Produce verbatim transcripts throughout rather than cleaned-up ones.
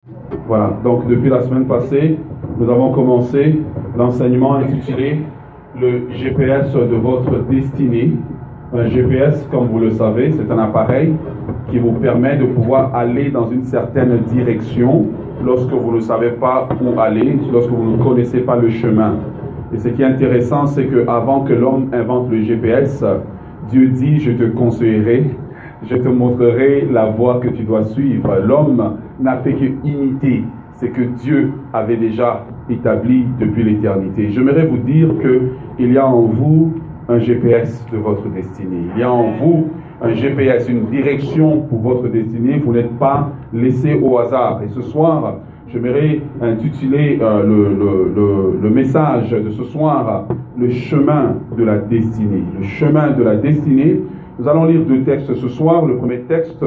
Voilà, donc depuis la semaine passée, nous avons commencé l'enseignement intitulé le G P S de votre destinée. Un G P S, comme vous le savez, c'est un appareil qui vous permet de pouvoir aller dans une certaine direction lorsque vous ne savez pas où aller, lorsque vous ne connaissez pas le chemin. Et ce qui est intéressant, c'est qu'avant que l'homme invente le G P S, Dieu dit « je te conseillerai, je te montrerai la voie que tu dois suivre ». L'homme n'a fait que imiter ce que Dieu avait déjà établi depuis l'éternité. J'aimerais vous dire qu'il y a en vous un G P S de votre destinée. Il y a en vous un G P S, une direction pour votre destinée. Vous n'êtes pas laissé au hasard. Et ce soir, j'aimerais intituler euh, le, le, le, le message de ce soir « Le chemin de la destinée ». Le chemin de la destinée. Nous allons lire deux textes ce soir. Le premier texte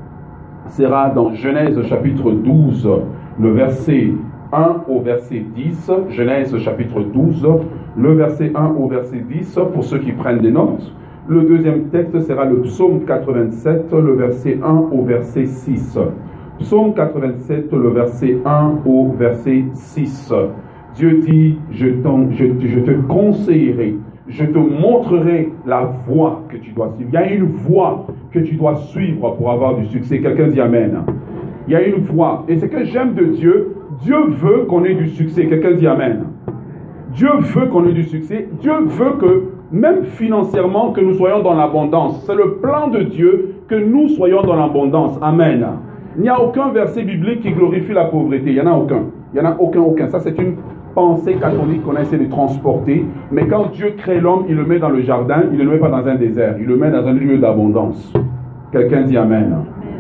sera dans Genèse chapitre douze, le verset un au verset dix. Genèse chapitre douze, le verset un au verset dix, pour ceux qui prennent des notes. Le deuxième texte sera le psaume quatre-vingt-sept, le verset un au verset six. Psaume quatre-vingt-sept, le verset un au verset six. Dieu dit, je, je, je te conseillerai, je te montrerai la voie que tu dois suivre. Il y a une voie que tu dois suivre pour avoir du succès. Quelqu'un dit Amen. Il y a une voie. Et ce que j'aime de Dieu, Dieu veut qu'on ait du succès. Quelqu'un dit Amen. Dieu veut qu'on ait du succès. Dieu veut que, même financièrement, que nous soyons dans l'abondance. C'est le plan de Dieu que nous soyons dans l'abondance. Amen. Il n'y a aucun verset biblique qui glorifie la pauvreté. Il n'y en a aucun. Il n'y en a aucun, aucun. Ça, c'est une pensée catholique qu'on a essayé de transporter. Mais quand Dieu crée l'homme, il le met dans le jardin. Il ne le met pas dans un désert. Il le met dans un lieu d'abondance. Quelqu'un dit Amen.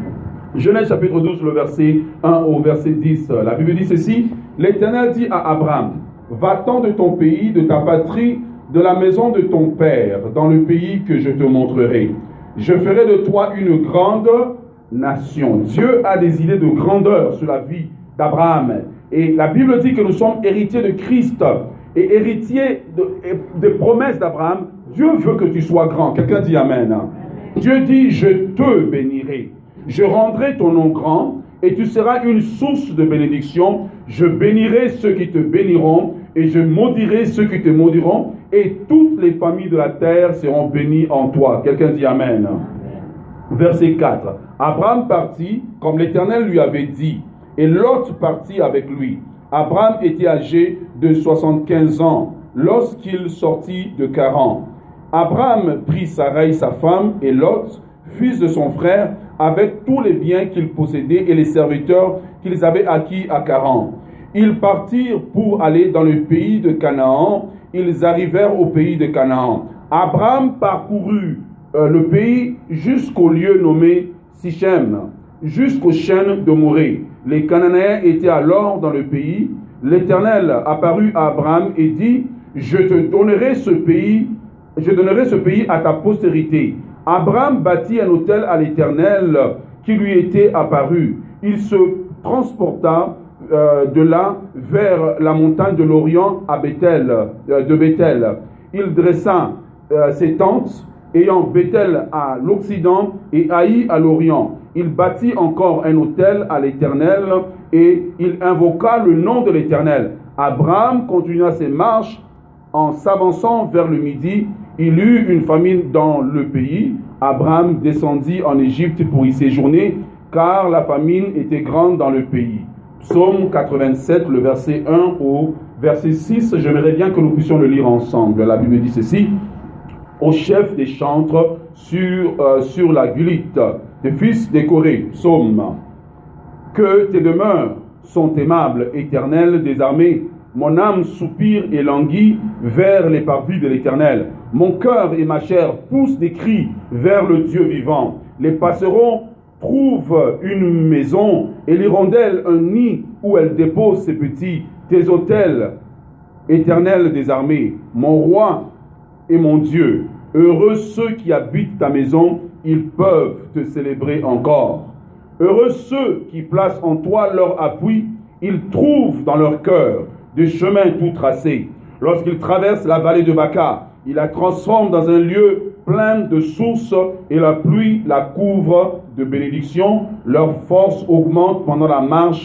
Genèse chapitre douze, le verset un au verset dix. La Bible dit ceci. L'Éternel dit à Abraham, va-t'en de ton pays, de ta patrie, de la maison de ton père, dans le pays que je te montrerai. Je ferai de toi une grande nation. Dieu a des idées de grandeur sur la vie d'Abraham. Et la Bible dit que nous sommes héritiers de Christ et héritiers de, des promesses d'Abraham. Dieu veut que tu sois grand. Quelqu'un dit Amen. Amen. Dieu dit, je te bénirai. Je rendrai ton nom grand et tu seras une source de bénédiction. Je bénirai ceux qui te béniront et je maudirai ceux qui te maudiront et toutes les familles de la terre seront bénies en toi. Quelqu'un dit Amen. Amen. Verset quatre. Abraham partit comme l'Éternel lui avait dit et Lot partit avec lui. Abraham était âgé de soixante-quinze ans lorsqu'il sortit de Charan. Abraham prit Sarai sa femme et Lot, fils de son frère, avec tous les biens qu'ils possédaient et les serviteurs qu'ils avaient acquis à Charan. Ils partirent pour aller dans le pays de Canaan. Ils arrivèrent au pays de Canaan. Abraham parcourut euh, le pays jusqu'au lieu nommé Sichem, jusqu'aux chênes de Morée. Les Cananéens étaient alors dans le pays. L'Éternel apparut à Abraham et dit, je te donnerai ce pays, je donnerai ce pays à ta postérité. Abraham bâtit un autel à l'Éternel qui lui était apparu. Il se transporta euh, de là vers la montagne de l'Orient à Bethel, euh, de Bethel. Il dressa euh, ses tentes, ayant Bethel à l'Occident et Haï à l'Orient. Il bâtit encore un autel à l'Éternel et il invoqua le nom de l'Éternel. Abraham continua ses marches en s'avançant vers le midi. Il eut une famine dans le pays. Abraham descendit en Égypte pour y séjourner, car la famine était grande dans le pays. Psaume quatre-vingt-sept, le verset un au verset six. J'aimerais bien que nous puissions le lire ensemble. La Bible dit ceci. Au chef des chantres sur, euh, sur la Gulite, des fils des Corée, psaume. Que tes demeures sont aimables, éternel des armées. Mon âme soupire et languit vers les parvis de l'Éternel. Mon cœur et ma chair poussent des cris vers le Dieu vivant. Les passerons trouvent une maison et l'hirondelle un nid où elle dépose ses petits. Tes autels, Éternel des armées, mon roi et mon Dieu. Heureux ceux qui habitent ta maison, ils peuvent te célébrer encore. Heureux ceux qui placent en toi leur appui, ils trouvent dans leur cœur des chemins tout tracés. Lorsqu'ils traversent la vallée de Baca, ils la transforment dans un lieu plein de sources et la pluie la couvre de bénédictions. Leur force augmente pendant la marche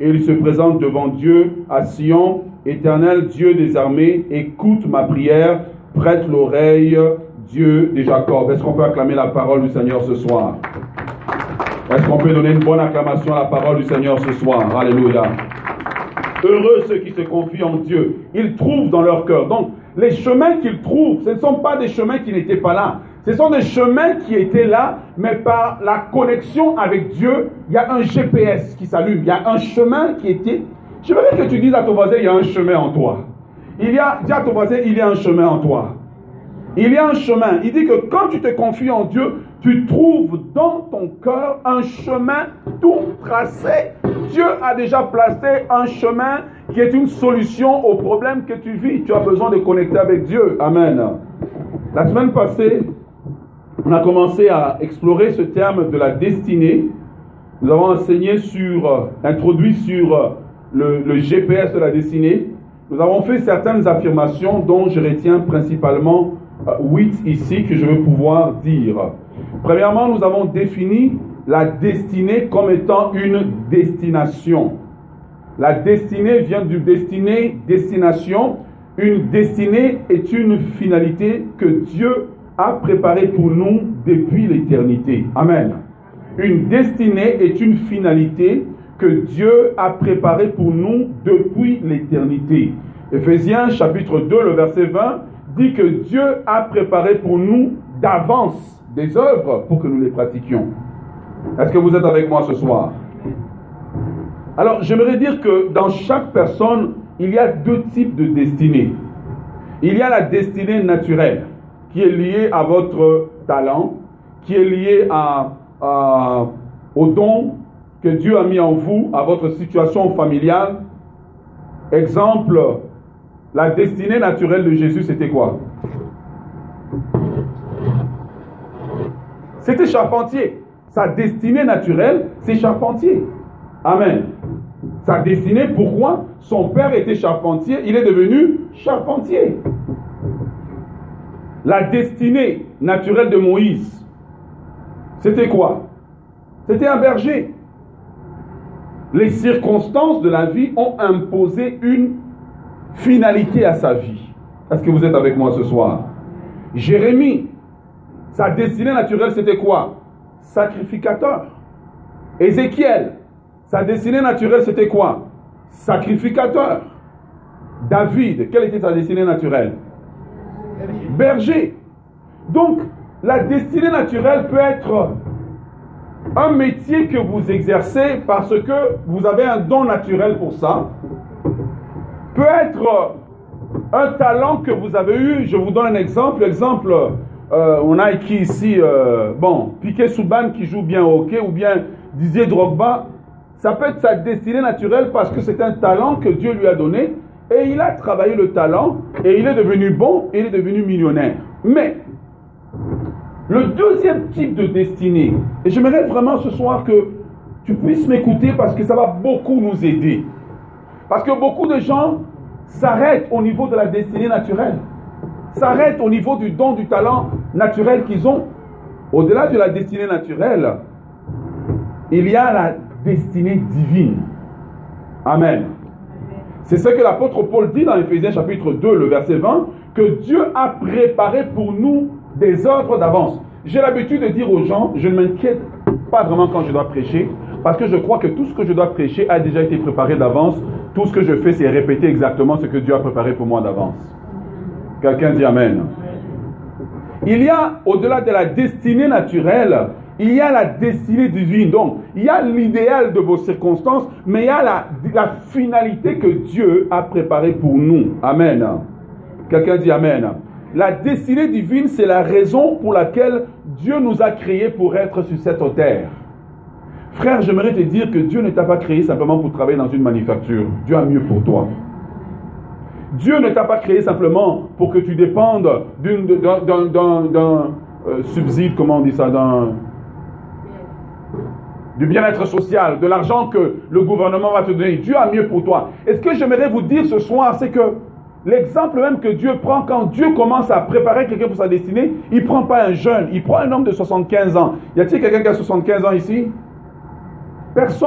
et il se présente devant Dieu à Sion. Éternel Dieu des armées, écoute ma prière, prête l'oreille, Dieu de Jacob. Est-ce qu'on peut acclamer la parole du Seigneur ce soir? Est-ce qu'on peut donner une bonne acclamation à la parole du Seigneur ce soir? Alléluia. Heureux ceux qui se confient en Dieu. Ils trouvent dans leur cœur. Donc, les chemins qu'ils trouvent, ce ne sont pas des chemins qui n'étaient pas là. Ce sont des chemins qui étaient là, mais par la connexion avec Dieu, il y a un G P S qui s'allume. Il y a un chemin qui était... Je voudrais que tu dises à ton voisin, il y a un chemin en toi. Il y a, dis à ton voisin, il y a un chemin en toi. Il y a un chemin. Il dit que quand tu te confies en Dieu, tu trouves dans ton cœur un chemin tout tracé. Dieu a déjà placé un chemin qui est une solution au problème que tu vis. Tu as besoin de connecter avec Dieu. Amen. La semaine passée, on a commencé à explorer ce terme de la destinée. Nous avons enseigné sur, introduit sur le, le G P S de la destinée. Nous avons fait certaines affirmations dont je retiens principalement huit ici que je vais pouvoir dire. Premièrement, nous avons défini la destinée comme étant une destination. La destinée vient du destiné, destination. Une destinée est une finalité que Dieu a préparée pour nous depuis l'éternité. Amen. Une destinée est une finalité que Dieu a préparée pour nous depuis l'éternité. Éphésiens chapitre deux, le verset vingt, dit que Dieu a préparé pour nous d'avance des œuvres pour que nous les pratiquions. Est-ce que vous êtes avec moi ce soir? Alors, j'aimerais dire que dans chaque personne, il y a deux types de destinées. Il y a la destinée naturelle, qui est liée à votre talent, qui est liée à, à, au don que Dieu a mis en vous, à votre situation familiale. Exemple, la destinée naturelle de Jésus, c'était quoi? C'était charpentier. Sa destinée naturelle, c'est charpentier. Amen. Sa destinée, pourquoi? Son père était charpentier, il est devenu charpentier. La destinée naturelle de Moïse, c'était quoi? C'était un berger. Les circonstances de la vie ont imposé une finalité à sa vie. Est-ce que vous êtes avec moi ce soir? Jérémie, sa destinée naturelle, c'était quoi? Sacrificateur. Ézéchiel, sa destinée naturelle, c'était quoi? Sacrificateur. David, quelle était sa destinée naturelle? Berger. Donc, la destinée naturelle peut être un métier que vous exercez parce que vous avez un don naturel pour ça. Peut être un talent que vous avez eu. Je vous donne un exemple. Exemple, euh, on a écrit ici, euh, bon, Piqué Souban qui joue bien au hockey, ou bien Didier Drogba. Ça peut être sa destinée naturelle parce que c'est un talent que Dieu lui a donné et il a travaillé le talent et il est devenu bon et il est devenu millionnaire. Mais le deuxième type de destinée, et j'aimerais vraiment ce soir que tu puisses m'écouter parce que ça va beaucoup nous aider. Parce que beaucoup de gens s'arrêtent au niveau de la destinée naturelle, s'arrêtent au niveau du don, du talent naturel qu'ils ont. Au-delà de la destinée naturelle, il y a la destinée divine. Amen. C'est ce que l'apôtre Paul dit dans Éphésiens chapitre deux, le verset vingt, que Dieu a préparé pour nous des œuvres d'avance. J'ai l'habitude de dire aux gens, je ne m'inquiète pas vraiment quand je dois prêcher, parce que je crois que tout ce que je dois prêcher a déjà été préparé d'avance. Tout ce que je fais, c'est répéter exactement ce que Dieu a préparé pour moi d'avance. Quelqu'un dit Amen. Il y a, au-delà de la destinée naturelle, il y a la destinée divine. Donc, il y a l'idéal de vos circonstances, mais il y a la, la finalité que Dieu a préparée pour nous. Amen. Quelqu'un dit Amen. La destinée divine, c'est la raison pour laquelle Dieu nous a créés pour être sur cette terre. Frère, j'aimerais te dire que Dieu ne t'a pas créé simplement pour travailler dans une manufacture. Dieu a mieux pour toi. Dieu ne t'a pas créé simplement pour que tu dépendes d'une, d'un, d'un, d'un, d'un euh, subside, comment on dit ça, d'un, du bien-être social, de l'argent que le gouvernement va te donner. Dieu a mieux pour toi. Et ce que j'aimerais vous dire ce soir, c'est que l'exemple même que Dieu prend quand Dieu commence à préparer quelqu'un pour sa destinée, il ne prend pas un jeune, il prend un homme de soixante-quinze ans. Y a-t-il quelqu'un qui a soixante-quinze ans ici? Personne.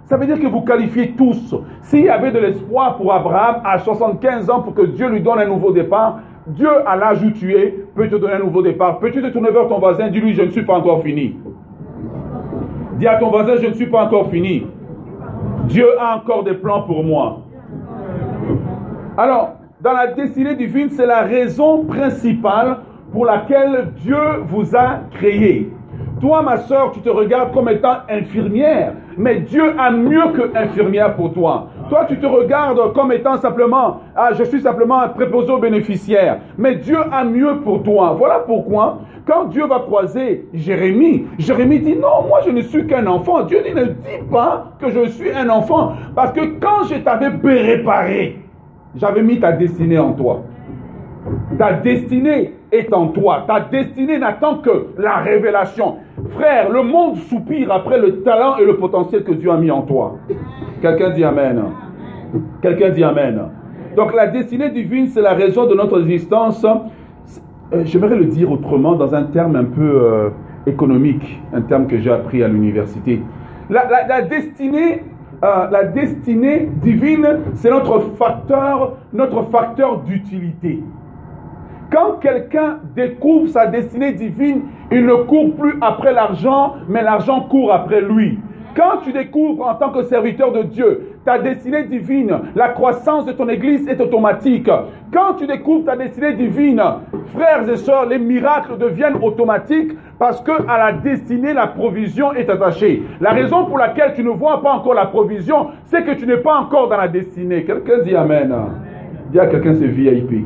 Ça veut dire que vous qualifiez tous. S'il y avait de l'espoir pour Abraham à soixante-quinze ans pour que Dieu lui donne un nouveau départ, Dieu, à l'âge où tu es, peut te donner un nouveau départ. Peux-tu te tourner vers ton voisin, dis-lui, je ne suis pas encore fini. Dis à ton voisin, je ne suis pas encore fini. Dieu a encore des plans pour moi. Alors, dans la destinée divine, c'est la raison principale pour laquelle Dieu vous a créé. Toi, ma soeur, tu te regardes comme étant infirmière, mais Dieu a mieux que infirmière pour toi. Toi, tu te regardes comme étant simplement, ah, je suis simplement un préposé aux bénéficiaires, mais Dieu a mieux pour toi. Voilà pourquoi, quand Dieu va croiser Jérémie, Jérémie dit, non, moi je ne suis qu'un enfant. Dieu dit, ne dis pas que je suis un enfant, parce que quand je t'avais préparé, j'avais mis ta destinée en toi. Ta destinée est en toi. Ta destinée n'attend que la révélation. Frère, le monde soupire après le talent et le potentiel que Dieu a mis en toi. Quelqu'un dit Amen. Quelqu'un dit Amen. Donc la destinée divine, c'est la raison de notre existence. Euh, J'aimerais le dire autrement, dans un terme un peu euh, économique, un terme que j'ai appris à l'université. La, la, la destinée... Euh, la destinée divine, c'est notre facteur, notre facteur d'utilité. Quand quelqu'un découvre sa destinée divine, il ne court plus après l'argent, mais l'argent court après lui. Quand tu découvres en tant que serviteur de Dieu ta destinée divine, la croissance de ton église est automatique. Quand tu découvres ta destinée divine, frères et sœurs, les miracles deviennent automatiques parce que à la destinée, la provision est attachée. La raison pour laquelle tu ne vois pas encore la provision, c'est que tu n'es pas encore dans la destinée. Quelqu'un dit Amen. Dis à quelqu'un c'est V I P.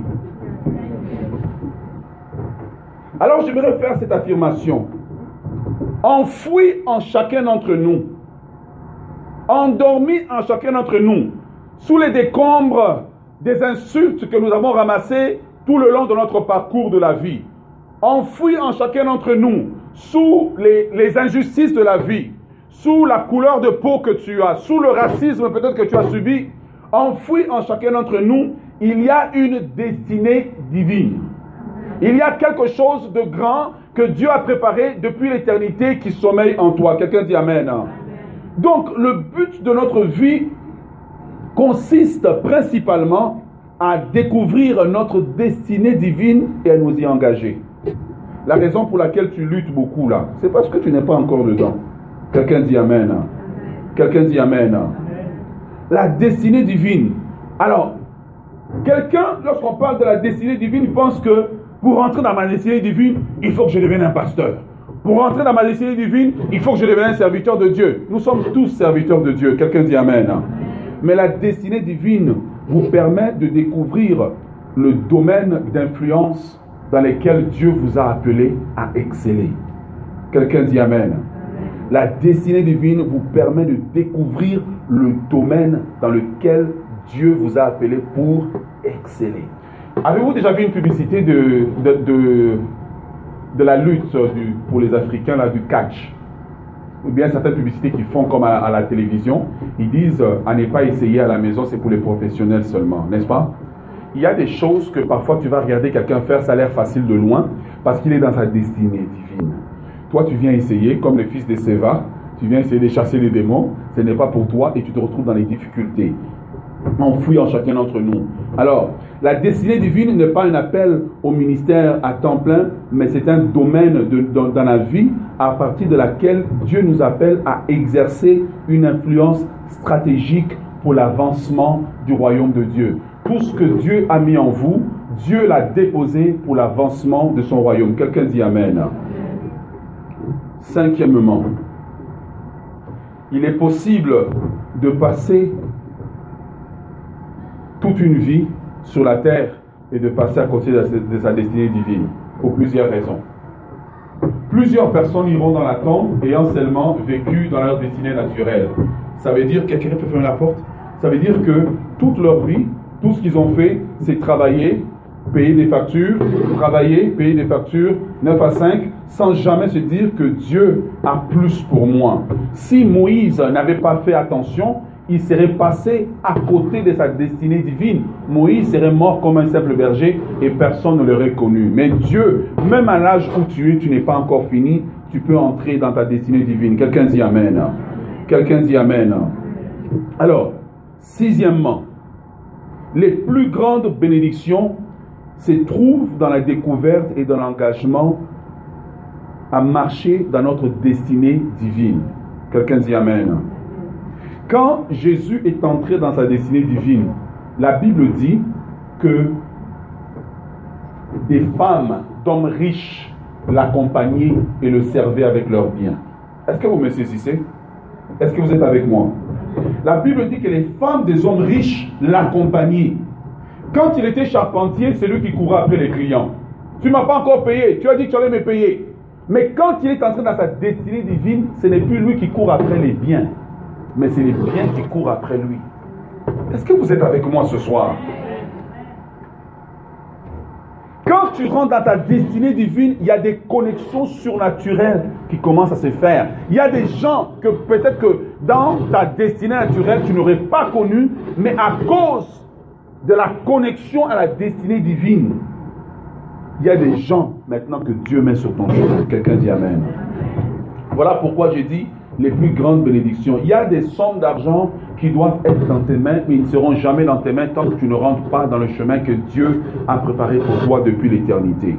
Alors j'aimerais faire cette affirmation. Enfoui en chacun d'entre nous, endormi en chacun d'entre nous, sous les décombres des insultes que nous avons ramassées tout le long de notre parcours de la vie, enfoui en chacun d'entre nous, sous les, les injustices de la vie, sous la couleur de peau que tu as, sous le racisme peut-être que tu as subi, enfoui en chacun d'entre nous, il y a une destinée divine. Il y a quelque chose de grand que Dieu a préparé depuis l'éternité qui sommeille en toi. Quelqu'un dit Amen. Amen. Donc, le but de notre vie consiste principalement à découvrir notre destinée divine et à nous y engager. La raison pour laquelle tu luttes beaucoup là, c'est parce que tu n'es pas encore dedans. Quelqu'un dit Amen. Quelqu'un dit Amen. La destinée divine. Alors, quelqu'un, lorsqu'on parle de la destinée divine, il pense que pour rentrer dans ma destinée divine, il faut que je devienne un pasteur. Pour rentrer dans ma destinée divine, il faut que je devienne un serviteur de Dieu. Nous sommes tous serviteurs de Dieu. Quelqu'un dit Amen. Mais la destinée divine vous permet de découvrir le domaine d'influence dans lequel Dieu vous a appelé à exceller. Quelqu'un dit Amen. La destinée divine vous permet de découvrir le domaine dans lequel Dieu vous a appelé pour exceller. Avez-vous déjà vu une publicité de, de, de, de la lutte du, pour les Africains, là, du catch? Ou bien certaines publicités qui font comme à, à la télévision, ils disent euh, à ne pas essayer à la maison, c'est pour les professionnels seulement, n'est-ce pas? Il y a des choses que parfois tu vas regarder quelqu'un faire, ça a l'air facile de loin, parce qu'il est dans sa destinée divine. Toi, tu viens essayer, comme le fils de Séva, tu viens essayer de chasser les démons, ce n'est pas pour toi et tu te retrouves dans les difficultés. Enfoui en chacun d'entre nous. Alors, la destinée divine n'est pas un appel au ministère à temps plein, mais c'est un domaine de, dans, dans la vie à partir de laquelle Dieu nous appelle à exercer une influence stratégique pour l'avancement du royaume de Dieu. Tout ce que Dieu a mis en vous, Dieu l'a déposé pour l'avancement de son royaume. Quelqu'un dit Amen. Cinquièmement, il est possible de passer toute une vie sur la terre et de passer à côté de sa destinée divine, pour plusieurs raisons. Plusieurs personnes iront dans la tombe ayant seulement vécu dans leur destinée naturelle. Ça veut dire, quelqu'un peut fermer la porte? Ça veut dire que toute leur vie, tout ce qu'ils ont fait, c'est travailler, payer des factures, travailler, payer des factures, neuf à cinq, sans jamais se dire que Dieu a plus pour moi. Si Moïse n'avait pas fait attention, il serait passé à côté de sa destinée divine. Moïse serait mort comme un simple berger et personne ne l'aurait connu. Mais Dieu, même à l'âge où tu es, tu n'es pas encore fini, tu peux entrer dans ta destinée divine. Quelqu'un dit Amen. Quelqu'un dit Amen. Alors, sixièmement, les plus grandes bénédictions se trouvent dans la découverte et dans l'engagement à marcher dans notre destinée divine. Quelqu'un dit Amen. Quand Jésus est entré dans sa destinée divine, la Bible dit que des femmes d'hommes riches l'accompagnaient et le servaient avec leurs biens. Est-ce que vous me saisissez? Est-ce que vous êtes avec moi? La Bible dit que les femmes des hommes riches l'accompagnaient. Quand il était charpentier, c'est lui qui courait après les clients. Tu ne m'as pas encore payé, tu as dit que tu allais me payer. Mais quand il est entré dans sa destinée divine, ce n'est plus lui qui court après les biens, mais c'est les biens qui courent après lui. Est-ce que vous êtes avec moi ce soir? Quand tu rentres dans ta destinée divine, il y a des connexions surnaturelles qui commencent à se faire. Il y a des gens que peut-être que dans ta destinée naturelle, tu n'aurais pas connu, mais à cause de la connexion à la destinée divine, il y a des gens maintenant que Dieu met sur ton chemin. Quelqu'un dit Amen. Voilà pourquoi j'ai dit les plus grandes bénédictions. Il y a des sommes d'argent qui doivent être dans tes mains, mais ils ne seront jamais dans tes mains tant que tu ne rentres pas dans le chemin que Dieu a préparé pour toi depuis l'éternité.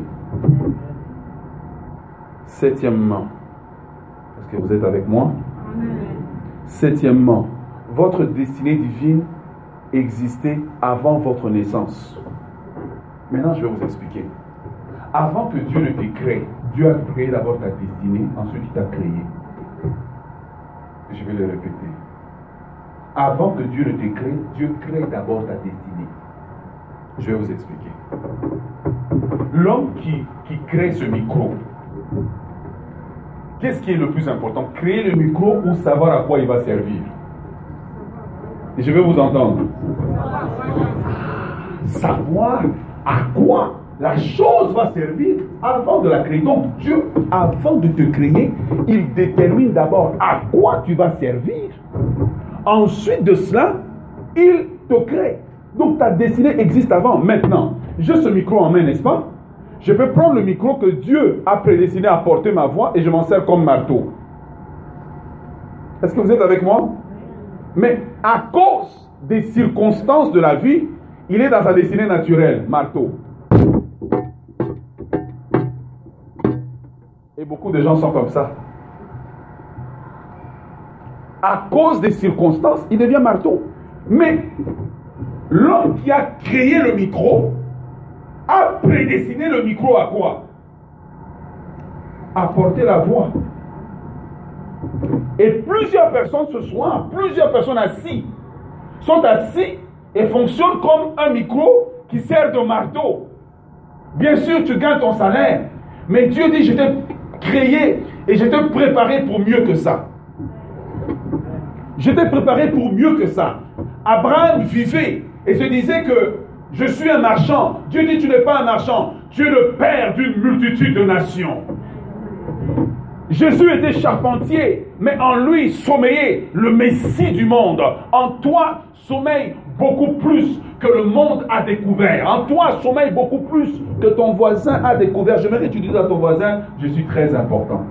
Septièmement, est-ce que vous êtes avec moi? Septièmement, votre destinée divine existait avant votre naissance. Maintenant, je vais vous expliquer. Avant que Dieu ne te crée, Dieu a créé d'abord ta destinée, ensuite il t'a créé. Je vais le répéter. Avant que Dieu ne te crée, Dieu crée d'abord ta destinée. Je vais vous expliquer. L'homme qui, qui crée ce micro, qu'est-ce qui est le plus important? Créer le micro ou savoir à quoi il va servir? Et je vais vous entendre. Savoir à quoi la chose va servir avant de la créer. Donc Dieu, avant de te créer, il détermine d'abord à quoi tu vas servir. Ensuite de cela, il te crée. Donc ta destinée existe avant. Maintenant, j'ai ce micro en main, n'est-ce pas? Je peux prendre le micro que Dieu a prédestiné à porter ma voix et je m'en sers comme marteau. Est-ce que vous êtes avec moi? Mais à cause des circonstances de la vie, il est dans sa destinée naturelle, marteau. Et beaucoup de gens sont comme ça. À cause des circonstances, il devient marteau. Mais l'homme qui a créé le micro a prédestiné le micro à quoi? À porter la voix. Et plusieurs personnes ce soir, plusieurs personnes assises, sont assis et fonctionnent comme un micro qui sert de marteau. Bien sûr, tu gagnes ton salaire, mais Dieu dit, je t'ai créé et je t'ai préparé pour mieux que ça. Je t'ai préparé pour mieux que ça. Abraham vivait et se disait que je suis un marchand. Dieu dit, tu n'es pas un marchand, tu es le père d'une multitude de nations. Jésus était charpentier, mais en lui sommeillait le Messie du monde. En toi sommeille beaucoup plus que le monde a découvert. En toi sommeille beaucoup plus que ton voisin a découvert. J'aimerais que tu dises à ton voisin, je suis très important.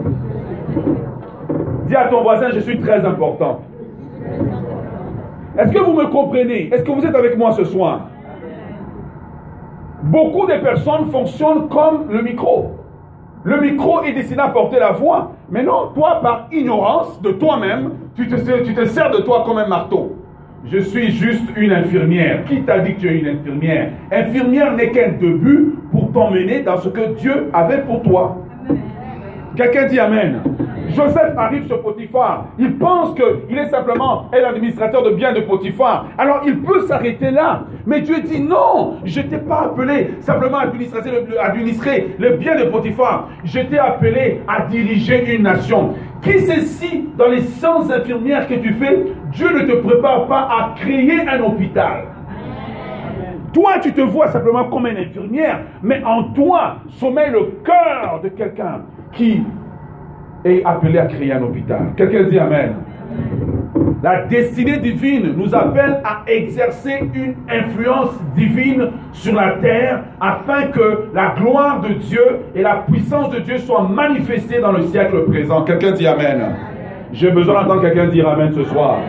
Dis à ton voisin, je suis très important. Est-ce que vous me comprenez? Est-ce que vous êtes avec moi ce soir? Beaucoup de personnes fonctionnent comme le micro. Le micro est destiné à porter la voix. Mais non, toi, par ignorance de toi-même, tu te, tu te sers de toi comme un marteau. Je suis juste une infirmière. Qui t'a dit que tu es une infirmière? Infirmière n'est qu'un début pour t'emmener dans ce que Dieu avait pour toi. Quelqu'un dit Amen. Joseph arrive sur Potiphar. Il pense qu'il est simplement l'administrateur de biens de Potiphar. Alors il peut s'arrêter là. Mais Dieu dit non, je ne t'ai pas appelé simplement à administrer le, administrer le bien de Potiphar. Je t'ai appelé à diriger une nation. Qui sait si dans les cent infirmières que tu fais, Dieu ne te prépare pas à créer un hôpital? Toi, tu te vois simplement comme une infirmière, mais en toi sommeille le cœur de quelqu'un qui est appelé à créer un hôpital. Quelqu'un dit Amen. La destinée divine nous appelle à exercer une influence divine sur la terre afin que la gloire de Dieu et la puissance de Dieu soient manifestées dans le siècle présent. Quelqu'un dit Amen. J'ai besoin d'entendre quelqu'un dire Amen ce soir.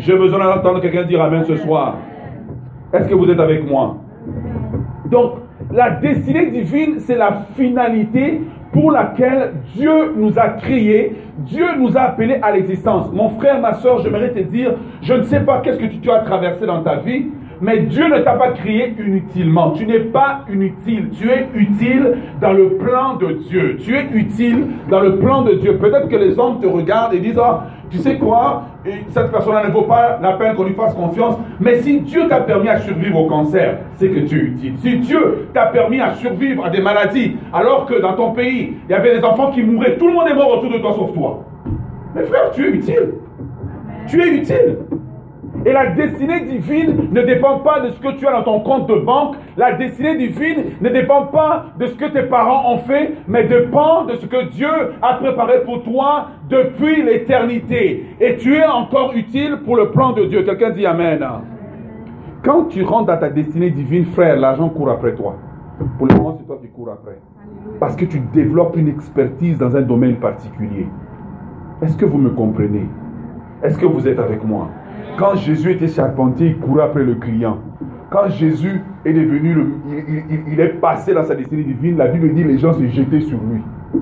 J'ai besoin d'entendre quelqu'un dire Amen ce soir. Est-ce que vous êtes avec moi? Donc, la destinée divine, c'est la finalité pour laquelle Dieu nous a créés, Dieu nous a appelés à l'existence. Mon frère, ma soeur, j'aimerais te dire, je ne sais pas qu'est-ce que tu, tu as traversé dans ta vie, mais Dieu ne t'a pas créé inutilement. Tu n'es pas inutile. Tu es utile dans le plan de Dieu. Tu es utile dans le plan de Dieu. Peut-être que les hommes te regardent et disent, oh, tu sais quoi, cette personne-là ne vaut pas la peine qu'on lui fasse confiance. Mais si Dieu t'a permis à survivre au cancer, c'est que tu es utile. Si Dieu t'a permis à survivre à des maladies, alors que dans ton pays, il y avait des enfants qui mouraient, tout le monde est mort autour de toi sauf toi. Mais frère, tu es utile. Tu es utile. Et la destinée divine ne dépend pas de ce que tu as dans ton compte de banque. La destinée divine ne dépend pas de ce que tes parents ont fait, mais dépend de ce que Dieu a préparé pour toi depuis l'éternité. Et tu es encore utile pour le plan de Dieu. Quelqu'un dit Amen. Quand tu rentres dans ta destinée divine, frère, l'argent court après toi. Pour le moment, c'est toi qui cours après. Parce que tu développes une expertise dans un domaine particulier. Est-ce que vous me comprenez? Est-ce que vous êtes avec moi? Quand Jésus était charpentier, il courait après le client. Quand Jésus est devenu, le, il, il, il est passé dans sa destinée divine, la Bible dit que les gens se jetaient sur lui.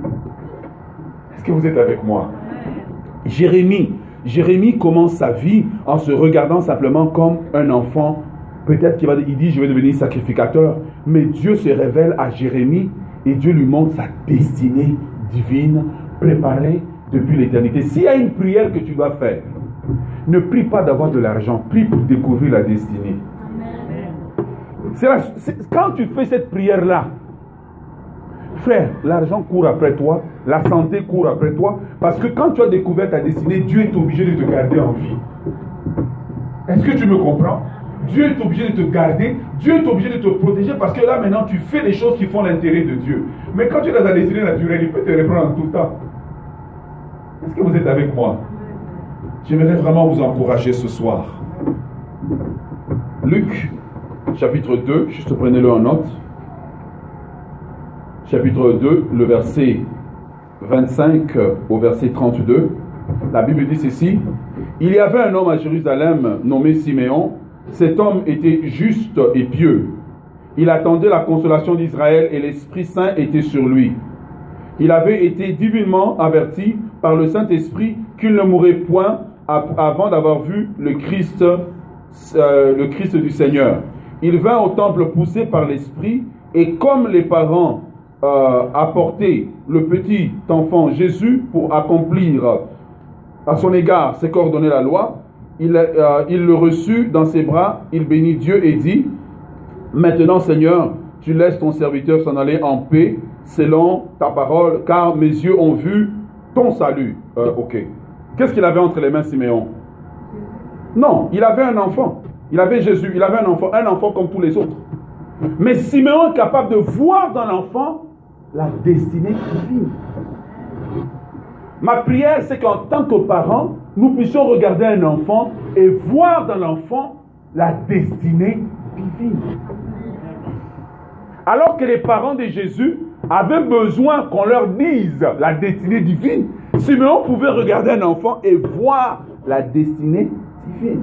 Est-ce que vous êtes avec moi? Jérémie, Jérémie commence sa vie en se regardant simplement comme un enfant. Peut-être qu'il va, il dit je vais devenir sacrificateur. Mais Dieu se révèle à Jérémie et Dieu lui montre sa destinée divine préparée depuis l'éternité. S'il y a une prière que tu dois faire, ne prie pas d'avoir de l'argent, prie pour découvrir la destinée. C'est la, c'est, quand tu fais cette prière-là, frère, l'argent court après toi, la santé court après toi, parce que quand tu as découvert ta destinée, Dieu est obligé de te garder en vie. Est-ce que tu me comprends? Dieu est obligé de te garder, Dieu est obligé de te protéger, parce que là maintenant tu fais les choses qui font l'intérêt de Dieu. Mais quand tu es dans ta destinée naturelle, il peut te reprendre tout le temps. Est-ce que vous êtes avec moi? J'aimerais vraiment vous encourager ce soir. Luc, chapitre deux, juste prenez-le en note. Chapitre deux, le verset vingt-cinq au verset trente-deux. La Bible dit ceci. Il y avait un homme à Jérusalem nommé Siméon. Cet homme était juste et pieux. Il attendait la consolation d'Israël et l'Esprit Saint était sur lui. Il avait été divinement averti par le Saint-Esprit qu'il ne mourrait point avant d'avoir vu le Christ, euh, le Christ du Seigneur. Il vint au temple poussé par l'Esprit, et comme les parents euh, apportaient le petit enfant Jésus pour accomplir à son égard ce qu'ordonnait la loi, il, euh, il le reçut dans ses bras, il bénit Dieu et dit, « Maintenant Seigneur, tu laisses ton serviteur s'en aller en paix, selon ta parole, car mes yeux ont vu ton salut. Euh, » Ok. Qu'est-ce qu'il avait entre les mains, Siméon? Non, il avait un enfant. Il avait Jésus, il avait un enfant, un enfant comme tous les autres. Mais Siméon est capable de voir dans l'enfant la destinée divine. Ma prière, c'est qu'en tant que parents, nous puissions regarder un enfant et voir dans l'enfant la destinée divine. Alors que les parents de Jésus avaient besoin qu'on leur dise la destinée divine, Siméon pouvait regarder un enfant et voir la destinée divine.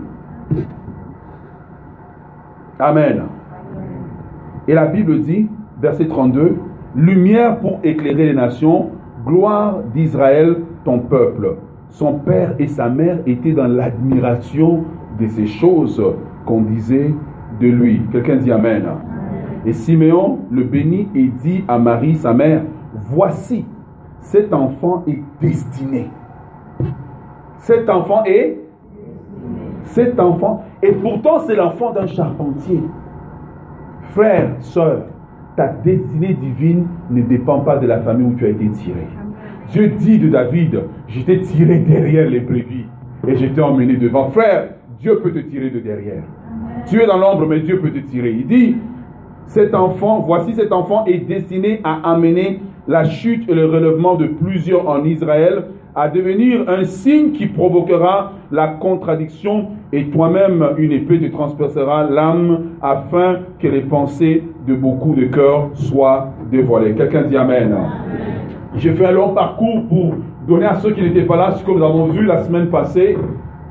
Amen. Et la Bible dit, verset trente-deux, « Lumière pour éclairer les nations, gloire d'Israël, ton peuple. » Son père et sa mère étaient dans l'admiration de ces choses qu'on disait de lui. Quelqu'un dit Amen. Et Siméon le bénit et dit à Marie, sa mère, « Voici, cet enfant est destiné. » Cet enfant est Cet enfant, et pourtant c'est l'enfant d'un charpentier. Frère, sœur, ta destinée divine ne dépend pas de la famille où tu as été tiré. Dieu dit de David, je t'ai tiré derrière les brebis et je t'ai emmené devant. Frère, Dieu peut te tirer de derrière. Tu es dans l'ombre, mais Dieu peut te tirer. Il dit, cet enfant, voici cet enfant est destiné à amener la chute et le relèvement de plusieurs en Israël, à devenir un signe qui provoquera la contradiction, et toi-même une épée te transpercera l'âme afin que les pensées de beaucoup de cœurs soient dévoilées. Quelqu'un dit Amen. Amen. J'ai fait un long parcours pour donner à ceux qui n'étaient pas là ce que nous avons vu la semaine passée.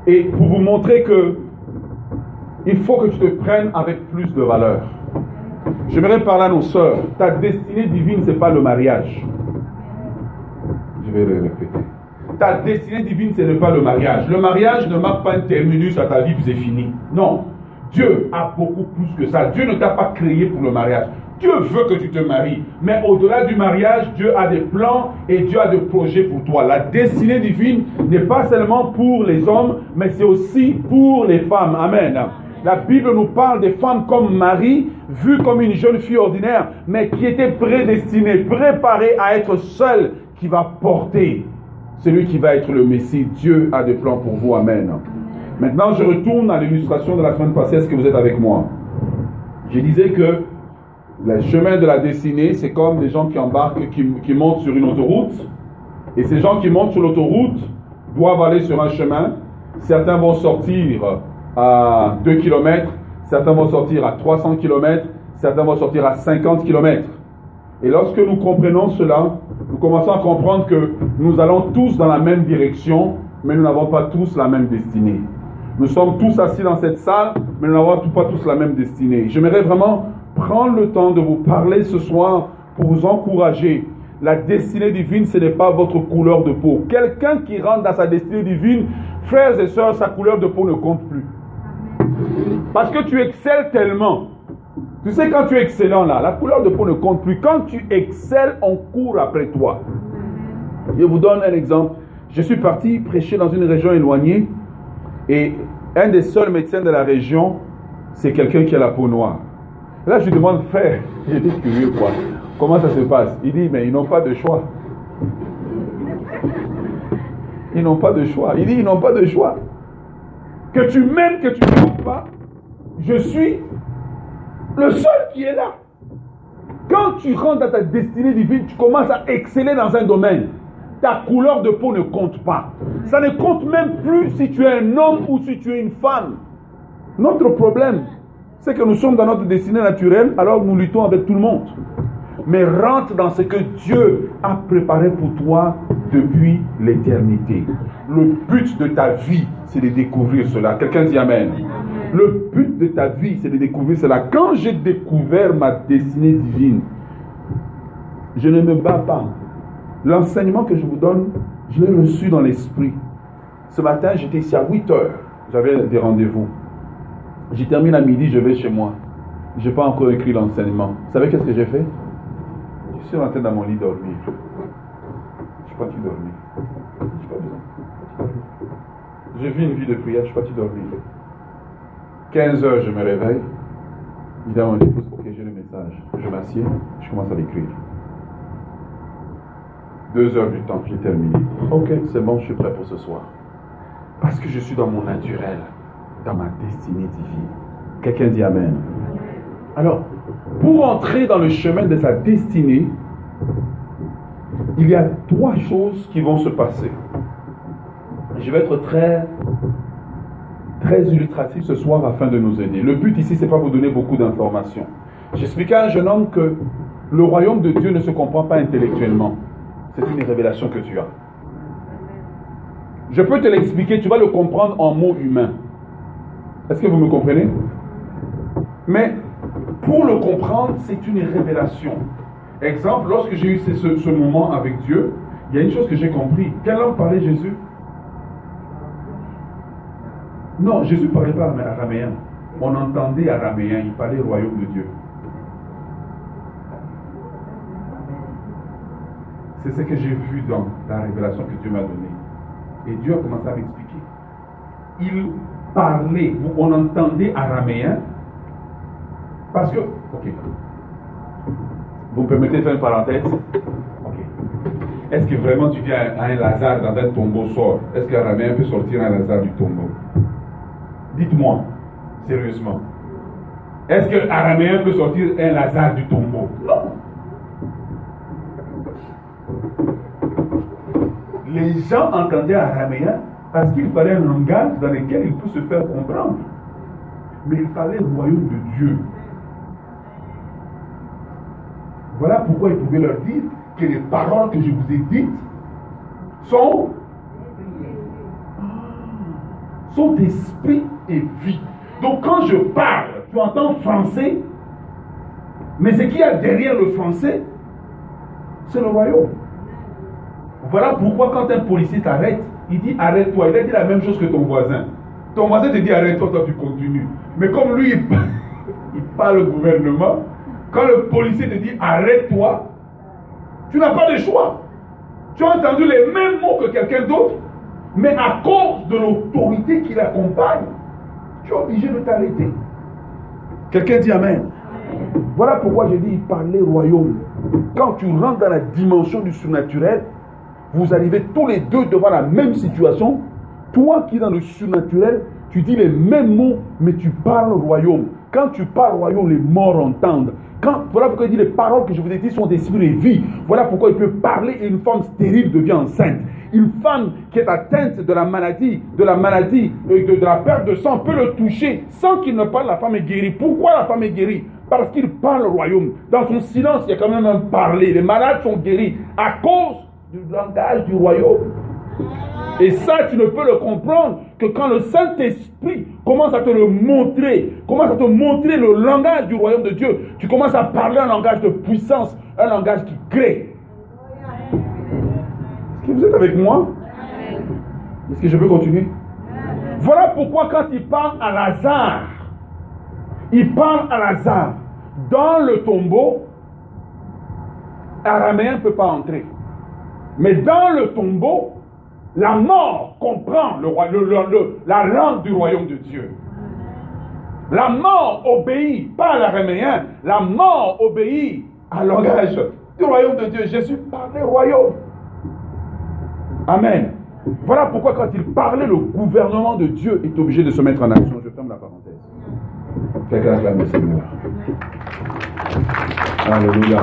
Et pour vous montrer que il faut que tu te prennes avec plus de valeur. J'aimerais parler à nos sœurs. Ta destinée divine, ce n'est pas le mariage. Je vais le répéter. Ta destinée divine, ce n'est pas le mariage. Le mariage ne marque pas un terminus à ta vie, puis c'est fini. Non. Dieu a beaucoup plus que ça. Dieu ne t'a pas créé pour le mariage. Dieu veut que tu te maries. Mais au-delà du mariage, Dieu a des plans et Dieu a des projets pour toi. La destinée divine n'est pas seulement pour les hommes, mais c'est aussi pour les femmes. Amen. La Bible nous parle des femmes comme Marie, vue comme une jeune fille ordinaire, mais qui était prédestinée, préparée à être seule, qui va porter celui qui va être le Messie. Dieu a des plans pour vous. Amen. Maintenant, je retourne à l'illustration de la semaine passée. Est-ce que vous êtes avec moi? Je disais que le chemin de la destinée, c'est comme des gens qui embarquent, qui, qui montent sur une autoroute. Et ces gens qui montent sur l'autoroute doivent aller sur un chemin. Certains vont sortir à deux kilomètres, certains vont sortir à trois cents kilomètres, certains vont sortir à cinquante kilomètres. Et lorsque nous comprenons cela, nous commençons à comprendre que nous allons tous dans la même direction, mais nous n'avons pas tous la même destinée. Nous sommes tous assis dans cette salle, mais nous n'avons pas tous la même destinée. J'aimerais vraiment prendre le temps de vous parler ce soir pour vous encourager. La destinée divine, ce n'est pas votre couleur de peau. Quelqu'un qui rentre dans sa destinée divine, frères et sœurs, sa couleur de peau ne compte plus. Parce que tu excelles tellement. Tu sais, quand tu es excellent là, la couleur de peau ne compte plus. Quand tu excelles, on court après toi. Je vous donne un exemple. Je suis parti prêcher dans une région éloignée et un des seuls médecins de la région, c'est quelqu'un qui a la peau noire. Là, je lui demande, frère, j'étais curieux quoi. Comment ça se passe? Il dit, mais ils n'ont pas de choix. Ils n'ont pas de choix. Il dit, ils n'ont pas de choix. Que tu m'aimes, que tu ne m'aimes pas, je suis le seul qui est là. Quand tu rentres dans ta destinée divine, tu commences à exceller dans un domaine. Ta couleur de peau ne compte pas. Ça ne compte même plus si tu es un homme ou si tu es une femme. Notre problème, c'est que nous sommes dans notre destinée naturelle, alors nous luttons avec tout le monde. Mais rentre dans ce que Dieu a préparé pour toi depuis l'éternité. Le but de ta vie, c'est de découvrir cela. Quelqu'un dit Amen. Le but de ta vie, c'est de découvrir cela. Quand j'ai découvert ma destinée divine, je ne me bats pas. L'enseignement que je vous donne, je l'ai reçu dans l'esprit. Ce matin, j'étais ici à huit heures. J'avais des rendez-vous. J'y termine à midi, je vais chez moi. Je n'ai pas encore écrit l'enseignement. Vous savez qu'est-ce que j'ai fait? Je suis rentré dans mon lit dormir. Je ne suis pas tout dormir. Je n'ai pas besoin. Je vis une vie de prière, je ne suis pas tout dormir. quinze heures, je me réveille. Je dis à mon épouse, ok, j'ai le message. Je m'assieds, je commence à l'écrire. Deux heures du temps, j'ai terminé. Ok, c'est bon, je suis prêt pour ce soir. Parce que je suis dans mon naturel, dans ma destinée divine. Quelqu'un dit Amen. Alors, pour entrer dans le chemin de sa destinée, il y a trois choses qui vont se passer. Je vais être très, très illustratif ce soir afin de nous aider. Le but ici, ce n'est pas vous donner beaucoup d'informations. J'expliquais à un jeune homme que le royaume de Dieu ne se comprend pas intellectuellement. C'est une révélation que tu as. Je peux te l'expliquer, tu vas le comprendre en mots humains. Est-ce que vous me comprenez? Mais pour le comprendre, c'est une révélation. Exemple, lorsque j'ai eu ce, ce, ce moment avec Dieu, il y a une chose que j'ai compris. Quelle langue parlait Jésus? Non, Jésus ne parlait pas araméen. On entendait araméen, il parlait au royaume de Dieu. C'est ce que j'ai vu dans la révélation que Dieu m'a donnée. Et Dieu a commencé à m'expliquer. Il parlait, on entendait araméen, parce que, ok, vous me permettez de faire une parenthèse? Ok. Est-ce que vraiment tu viens à un Lazare dans un tombeau sort? Est-ce qu'un araméen peut sortir un Lazare du tombeau? Dites-moi, sérieusement. Est-ce qu'un araméen peut sortir un Lazare du tombeau? Non. Les gens entendaient araméen parce qu'il fallait un langage dans lequel ils pouvaient se faire comprendre. Mais il fallait le royaume de Dieu. Voilà pourquoi il pouvait leur dire que les paroles que je vous ai dites sont, sont esprit et vie. Donc quand je parle, tu entends français, mais ce qu'il y a derrière le français, c'est le royaume. Voilà pourquoi quand un policier t'arrête, il dit arrête-toi. Il a dit la même chose que ton voisin. Ton voisin te dit arrête-toi, toi tu continues. Mais comme lui, il parle, il parle au gouvernement, quand le policier te dit arrête-toi, tu n'as pas de choix. Tu as entendu les mêmes mots que quelqu'un d'autre, mais à cause de l'autorité qui l'accompagne, tu es obligé de t'arrêter. Quelqu'un dit amen. Voilà pourquoi j'ai dit il parlait royaume. Quand tu rentres dans la dimension du surnaturel, vous arrivez tous les deux devant la même situation. Toi qui es dans le surnaturel, tu dis les mêmes mots, mais tu parles royaume. Quand tu parles royaume, les morts entendent. Quand, voilà pourquoi il dit les paroles que je vous ai dites sont d'esprit et vie. Voilà pourquoi il peut parler et une femme stérile devient enceinte. Une femme qui est atteinte de la maladie, de la maladie, de, de la perte de sang peut le toucher sans qu'il ne parle, la femme est guérie. Pourquoi la femme est guérie? Parce qu'il parle le royaume. Dans son silence, il y a quand même un parler. Les malades sont guéris à cause du langage du royaume. Et ça, tu ne peux le comprendre que quand le Saint-Esprit commence à te le montrer, commence à te montrer le langage du royaume de Dieu, tu commences à parler un langage de puissance, un langage qui crée. Est-ce que vous êtes avec moi? Est-ce que je peux continuer? Voilà pourquoi quand il parle à Lazare, il parle à Lazare dans le tombeau, Araméen ne peut pas entrer. Mais dans le tombeau, la mort comprend le, le, le, le, la langue du royaume de Dieu. La mort obéit pas à l'araméen, la mort obéit à langage du royaume de Dieu. Jésus parlait royaume. Amen. Voilà pourquoi quand il parlait, le gouvernement de Dieu est obligé de se mettre en action. Je ferme la parenthèse. Quelqu'un acclame le Seigneur. Alléluia.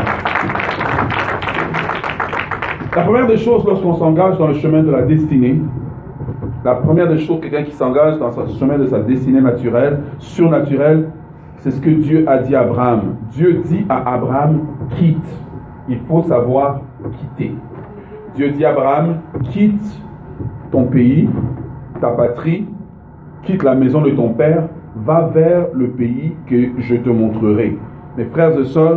La première des choses lorsqu'on s'engage dans le chemin de la destinée, la première des choses, quelqu'un qui s'engage dans le chemin de sa destinée naturelle, surnaturelle, c'est ce que Dieu a dit à Abraham. Dieu dit à Abraham, quitte. Il faut savoir quitter. Dieu dit à Abraham, quitte ton pays, ta patrie, quitte la maison de ton père, va vers le pays que je te montrerai. Mes frères et sœurs,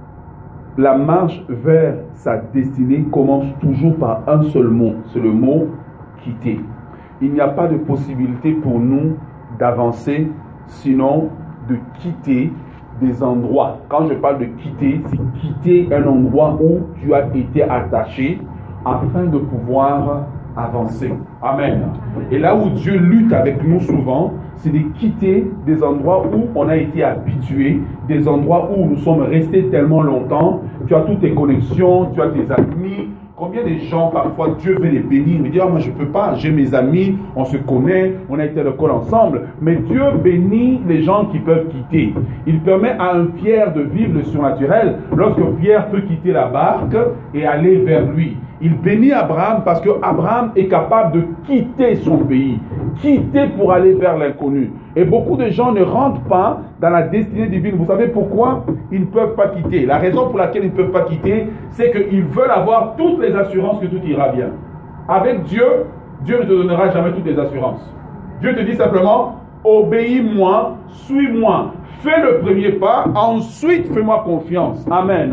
la marche vers sa destinée commence toujours par un seul mot, c'est le mot quitter. Il n'y a pas de possibilité pour nous d'avancer, sinon de quitter des endroits. Quand je parle de quitter, c'est quitter un endroit où tu as été attaché afin de pouvoir avancer. Amen. Et là où Dieu lutte avec nous souvent, c'est de quitter des endroits où on a été habitué, des endroits où nous sommes restés tellement longtemps. Tu as toutes tes connexions, tu as tes amis. Combien de gens, parfois, Dieu veut les bénir, mais dit, oh, moi je ne peux pas, j'ai mes amis, on se connaît, on a été à l'école ensemble. Mais Dieu bénit les gens qui peuvent quitter. Il permet à un Pierre de vivre le surnaturel lorsque Pierre peut quitter la barque et aller vers lui. Il bénit Abraham parce que Abraham est capable de quitter son pays, quitter pour aller vers l'inconnu. Et beaucoup de gens ne rentrent pas dans la destinée divine. Vous savez pourquoi ils ne peuvent pas quitter? La raison pour laquelle ils ne peuvent pas quitter, c'est qu'ils veulent avoir toutes les assurances que tout ira bien. Avec Dieu, Dieu ne te donnera jamais toutes les assurances. Dieu te dit simplement, obéis-moi, suis-moi, fais le premier pas, ensuite fais-moi confiance. Amen.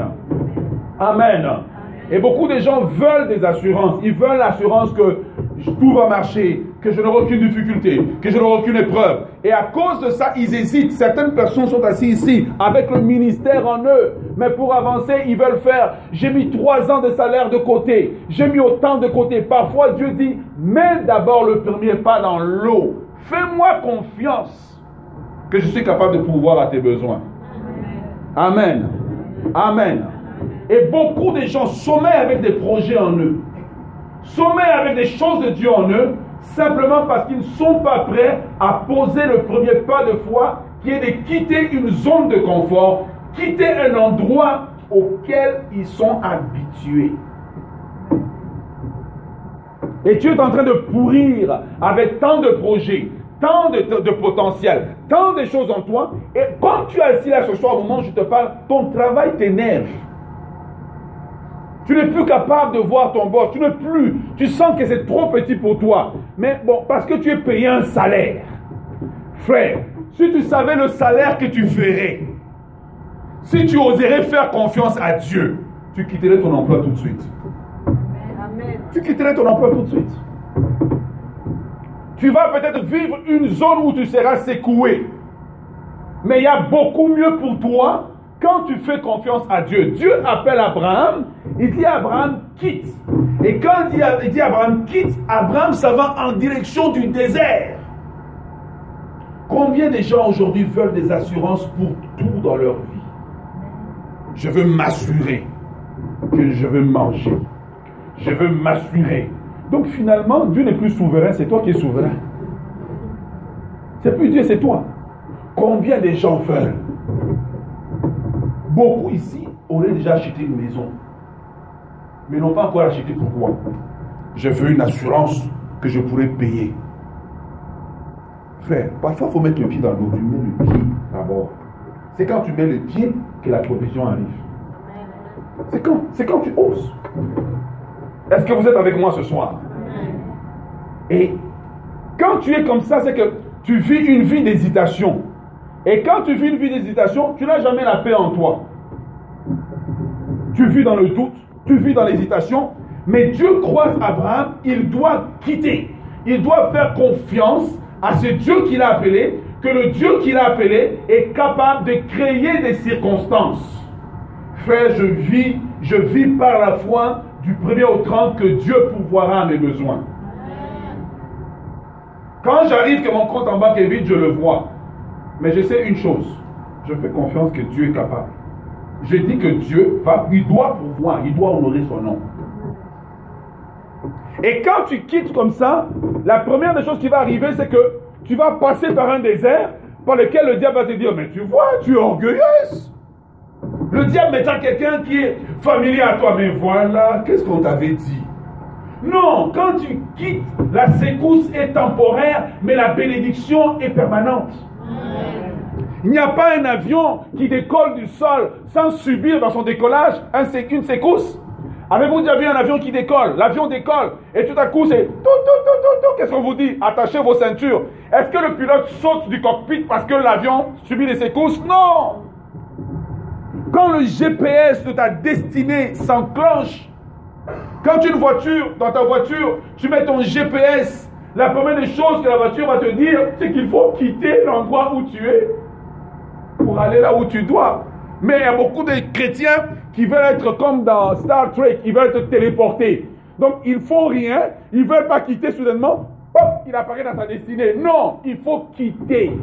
Amen. Et beaucoup de gens veulent des assurances. Ils veulent l'assurance que tout va marcher, que je n'aurai aucune difficulté, que je n'aurai aucune épreuve. Et à cause de ça, ils hésitent. Certaines personnes sont assises ici avec le ministère en eux. Mais pour avancer, ils veulent faire. J'ai mis trois ans de salaire de côté. J'ai mis autant de côté. Parfois, Dieu dit, mets d'abord le premier pas dans l'eau. Fais-moi confiance que je suis capable de pourvoir à tes besoins. Amen. Amen. Et beaucoup de gens sommeillent avec des projets en eux, sommeillent avec des choses de Dieu en eux, simplement parce qu'ils ne sont pas prêts à poser le premier pas de foi, qui est de quitter une zone de confort, quitter un endroit auquel ils sont habitués. Et Dieu est en train de pourrir avec tant de projets, tant de, de, de potentiel, tant de choses en toi. Et quand tu es assis là ce soir, au moment où je te parle, ton travail t'énerve. Tu n'es plus capable de voir ton boss. Tu n'es plus. Tu sens que c'est trop petit pour toi. Mais bon, parce que tu es payé un salaire. Frère, si tu savais le salaire que tu ferais, si tu oserais faire confiance à Dieu, tu quitterais ton emploi tout de suite. Amen. Tu quitterais ton emploi tout de suite. Tu vas peut-être vivre une zone où tu seras secoué. Mais il y a beaucoup mieux pour toi quand tu fais confiance à Dieu. Dieu appelle Abraham, il dit à Abraham, quitte. Et quand il dit, il dit à Abraham, quitte, Abraham s'en va en direction du désert. Combien de gens aujourd'hui veulent des assurances pour tout dans leur vie? Je veux m'assurer que je veux manger. Je veux m'assurer. Donc finalement, Dieu n'est plus souverain, c'est toi qui es souverain. C'est plus Dieu, c'est toi. Combien de gens veulent? Beaucoup ici auraient déjà acheté une maison, mais n'ont pas encore acheté. Pourquoi? Je veux une assurance que je pourrais payer. Frère, parfois il faut mettre le pied dans l'eau. Tu mets le pied d'abord. C'est quand tu mets le pied que la provision arrive. C'est quand? C'est quand tu oses. Est-ce que vous êtes avec moi ce soir? Et quand tu es comme ça, c'est que tu vis une vie d'hésitation. Et quand tu vis une vie d'hésitation, tu n'as jamais la paix en toi. Tu vis dans le doute, tu vis dans l'hésitation, mais Dieu croise Abraham, il doit quitter. Il doit faire confiance à ce Dieu qu'il a appelé, que le Dieu qu'il a appelé est capable de créer des circonstances. Frère, je vis, je vis par la foi du premier au trente que Dieu pourvoira à mes besoins. Quand j'arrive que mon compte en banque est vide, je le vois. Mais je sais une chose, je fais confiance que Dieu est capable. Je dis que Dieu va, il doit pouvoir, il doit honorer son nom. Et quand tu quittes comme ça, la première des choses qui va arriver, c'est que tu vas passer par un désert par lequel le diable va te dire, mais tu vois, tu es orgueilleuse. Le diable mettant quelqu'un qui est familier à toi, mais voilà, qu'est-ce qu'on t'avait dit? Non, quand tu quittes, la secousse est temporaire, mais la bénédiction est permanente. Il n'y a pas un avion qui décolle du sol sans subir dans son décollage un, une secousse. Avez-vous déjà vu un avion qui décolle? L'avion décolle et tout à coup c'est tout, tout, tout, tout, tout. Qu'est-ce qu'on vous dit? Attachez vos ceintures. Est-ce que le pilote saute du cockpit parce que l'avion subit des secousses? Non! Quand le G P S de ta destinée s'enclenche, quand une voiture, dans ta voiture, tu mets ton G P S, la première des choses que la voiture va te dire, c'est qu'il faut quitter l'endroit où tu es pour aller là où tu dois. Mais il y a beaucoup de chrétiens qui veulent être comme dans Star Trek, ils veulent être téléportés. Donc ils ne font rien, ils ne veulent pas quitter soudainement, hop, il apparaît dans sa destinée. Non, il faut quitter.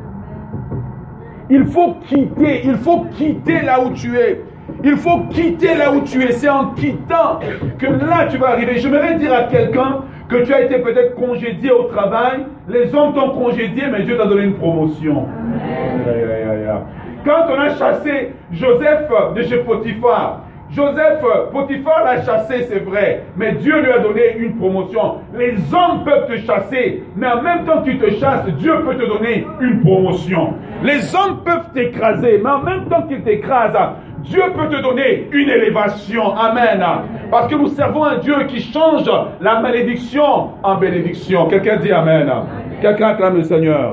Il faut quitter, il faut quitter là où tu es. Il faut quitter là où tu es. C'est en quittant que là tu vas arriver. Je voudrais dire à quelqu'un que tu as été peut-être congédié au travail. Les hommes t'ont congédié, mais Dieu t'a donné une promotion. Amen. Quand on a chassé Joseph de chez Potiphar, Joseph, Potiphar l'a chassé, c'est vrai, mais Dieu lui a donné une promotion. Les hommes peuvent te chasser, mais en même temps qu'ils te chassent, Dieu peut te donner une promotion. Les hommes peuvent t'écraser, mais en même temps qu'ils t'écrasent, Dieu peut te donner une élévation. Amen. Parce que nous servons un Dieu qui change la malédiction en bénédiction. Quelqu'un dit Amen. Amen. Quelqu'un acclame le Seigneur.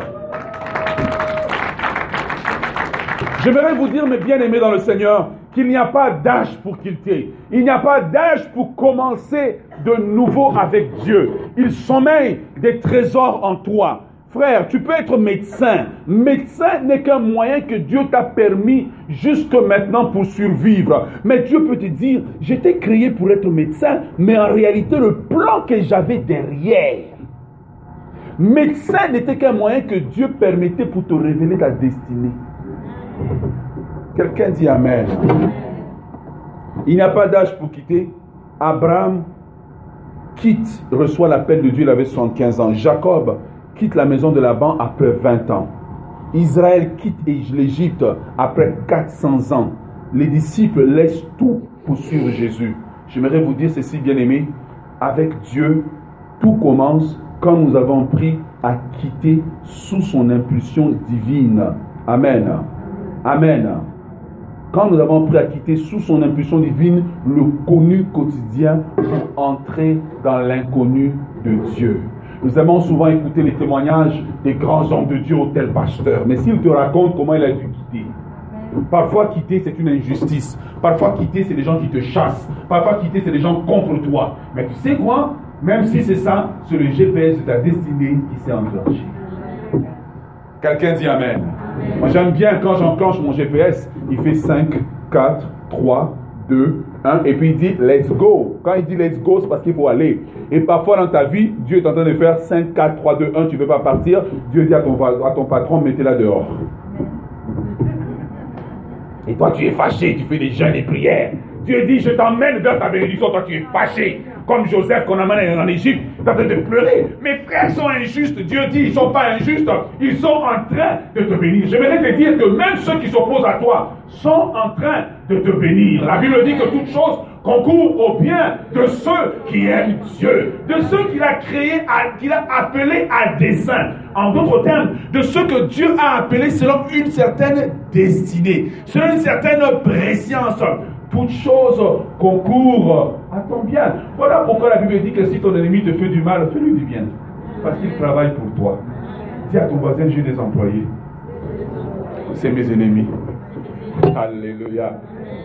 Je voudrais vous dire, mes bien-aimés dans le Seigneur, qu'il n'y a pas d'âge pour quitter. Il n'y a pas d'âge pour commencer de nouveau avec Dieu. Il sommeille des trésors en toi. Frère, tu peux être médecin. Médecin n'est qu'un moyen que Dieu t'a permis jusque maintenant pour survivre. Mais Dieu peut te dire, j'étais créé pour être médecin, mais en réalité, le plan que j'avais derrière, médecin n'était qu'un moyen que Dieu permettait pour te révéler ta destinée. Quelqu'un dit Amen. Il n'y a pas d'âge pour quitter. Abraham quitte, reçoit l'appel de Dieu, il avait soixante-quinze ans. Jacob quitte la maison de Laban après vingt ans. Israël quitte l'Égypte après quatre cents ans. Les disciples laissent tout pour suivre Jésus. J'aimerais vous dire ceci, bien-aimés. Avec Dieu, tout commence quand nous avons pris à quitter sous son impulsion divine. Amen. Amen. quand nous avons appris à quitter sous son impulsion divine le connu quotidien pour entrer dans l'inconnu de Dieu. Nous aimons souvent écouter les témoignages des grands hommes de Dieu ou tel pasteur, mais s'il te raconte comment il a dû quitter. Parfois quitter c'est une injustice, parfois quitter c'est des gens qui te chassent, parfois quitter c'est des gens contre toi. Mais tu sais quoi? Même si c'est ça, c'est le G P S de ta destinée qui s'est enclenché. Quelqu'un dit Amen. Amen. Moi j'aime bien quand j'enclenche mon G P S, il fait cinq, quatre, trois, deux, un, et puis il dit let's go. Quand il dit let's go, c'est parce qu'il faut aller. Et parfois dans ta vie, Dieu est en train de faire cinq, quatre, trois, deux, un, tu ne veux pas partir. Dieu dit à ton, à ton patron, mettez-la dehors. Et toi tu es fâché, tu fais des jeûnes et prières. Dieu dit je t'emmène vers ta bénédiction, toi tu es fâché. Comme Joseph qu'on amène en Égypte, tu es en train de pleurer. Mes frères sont injustes. Dieu dit ils ne sont pas injustes, ils sont en train de te bénir. J'aimerais te dire que même ceux qui s'opposent à toi sont en train de te bénir. La Bible dit que toute chose concourt au bien de ceux qui aiment Dieu, de ceux qu'il a créés, qu'il a appelés à dessein. En d'autres termes, de ceux que Dieu a appelés selon une certaine destinée, selon une certaine préscience. Toute chose concourt à ton bien. Voilà pourquoi la Bible dit que si ton ennemi te fait du mal, fais-lui du bien. Parce qu'il travaille pour toi. Dis à ton voisin, j'ai des employés. C'est mes ennemis. Alléluia.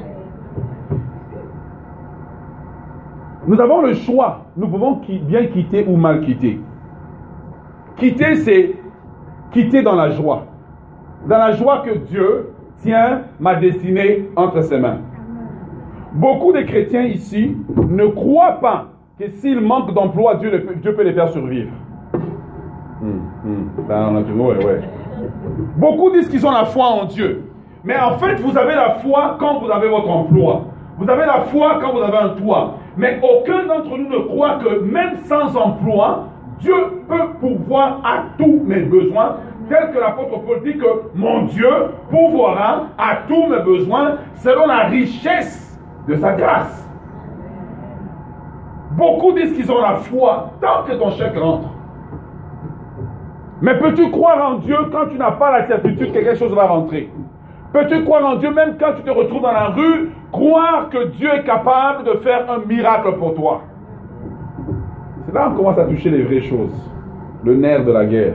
Nous avons le choix. Nous pouvons bien quitter ou mal quitter. Quitter, c'est quitter dans la joie. Dans la joie que Dieu tient ma destinée entre ses mains. Beaucoup de chrétiens ici ne croient pas que s'ils manquent d'emploi, Dieu, le, Dieu peut les faire survivre. Hum, hum. Ben, ouais, ouais. Beaucoup disent qu'ils ont la foi en Dieu. Mais en fait, vous avez la foi quand vous avez votre emploi. Vous avez la foi quand vous avez un toit. Mais aucun d'entre nous ne croit que même sans emploi, Dieu peut pourvoir à tous mes besoins. Tel que l'apôtre Paul dit que mon Dieu pourvoira à tous mes besoins selon la richesse de sa grâce. Beaucoup disent qu'ils ont la foi tant que ton chèque rentre. Mais peux-tu croire en Dieu quand tu n'as pas la certitude que quelque chose va rentrer? Peux-tu croire en Dieu même quand tu te retrouves dans la rue, croire que Dieu est capable de faire un miracle pour toi? C'est là qu'on commence à toucher les vraies choses. Le nerf de la guerre.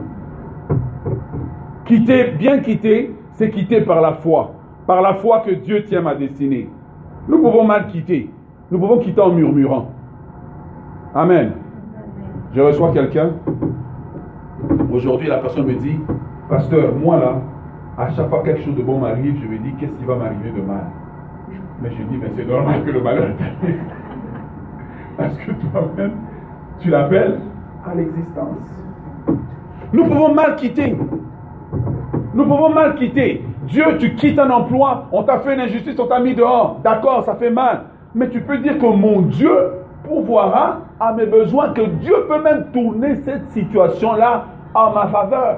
Quitter, bien quitter, c'est quitter par la foi. Par la foi que Dieu tient ma destinée. Nous pouvons mal quitter. Nous pouvons quitter en murmurant. Amen. Je reçois quelqu'un. Aujourd'hui, la personne me dit, pasteur, moi là, à chaque fois que quelque chose de bon m'arrive, je me dis, qu'est-ce qui va m'arriver de mal? Mais je dis, mais c'est normal que le malheur t'arrive. Parce que toi-même, tu l'appelles à l'existence. Nous pouvons mal quitter. Nous pouvons mal quitter. Dieu, tu quittes un emploi, on t'a fait une injustice, on t'a mis dehors. D'accord, ça fait mal. Mais tu peux dire que mon Dieu pourvoira à mes besoins, que Dieu peut même tourner cette situation-là en ma faveur.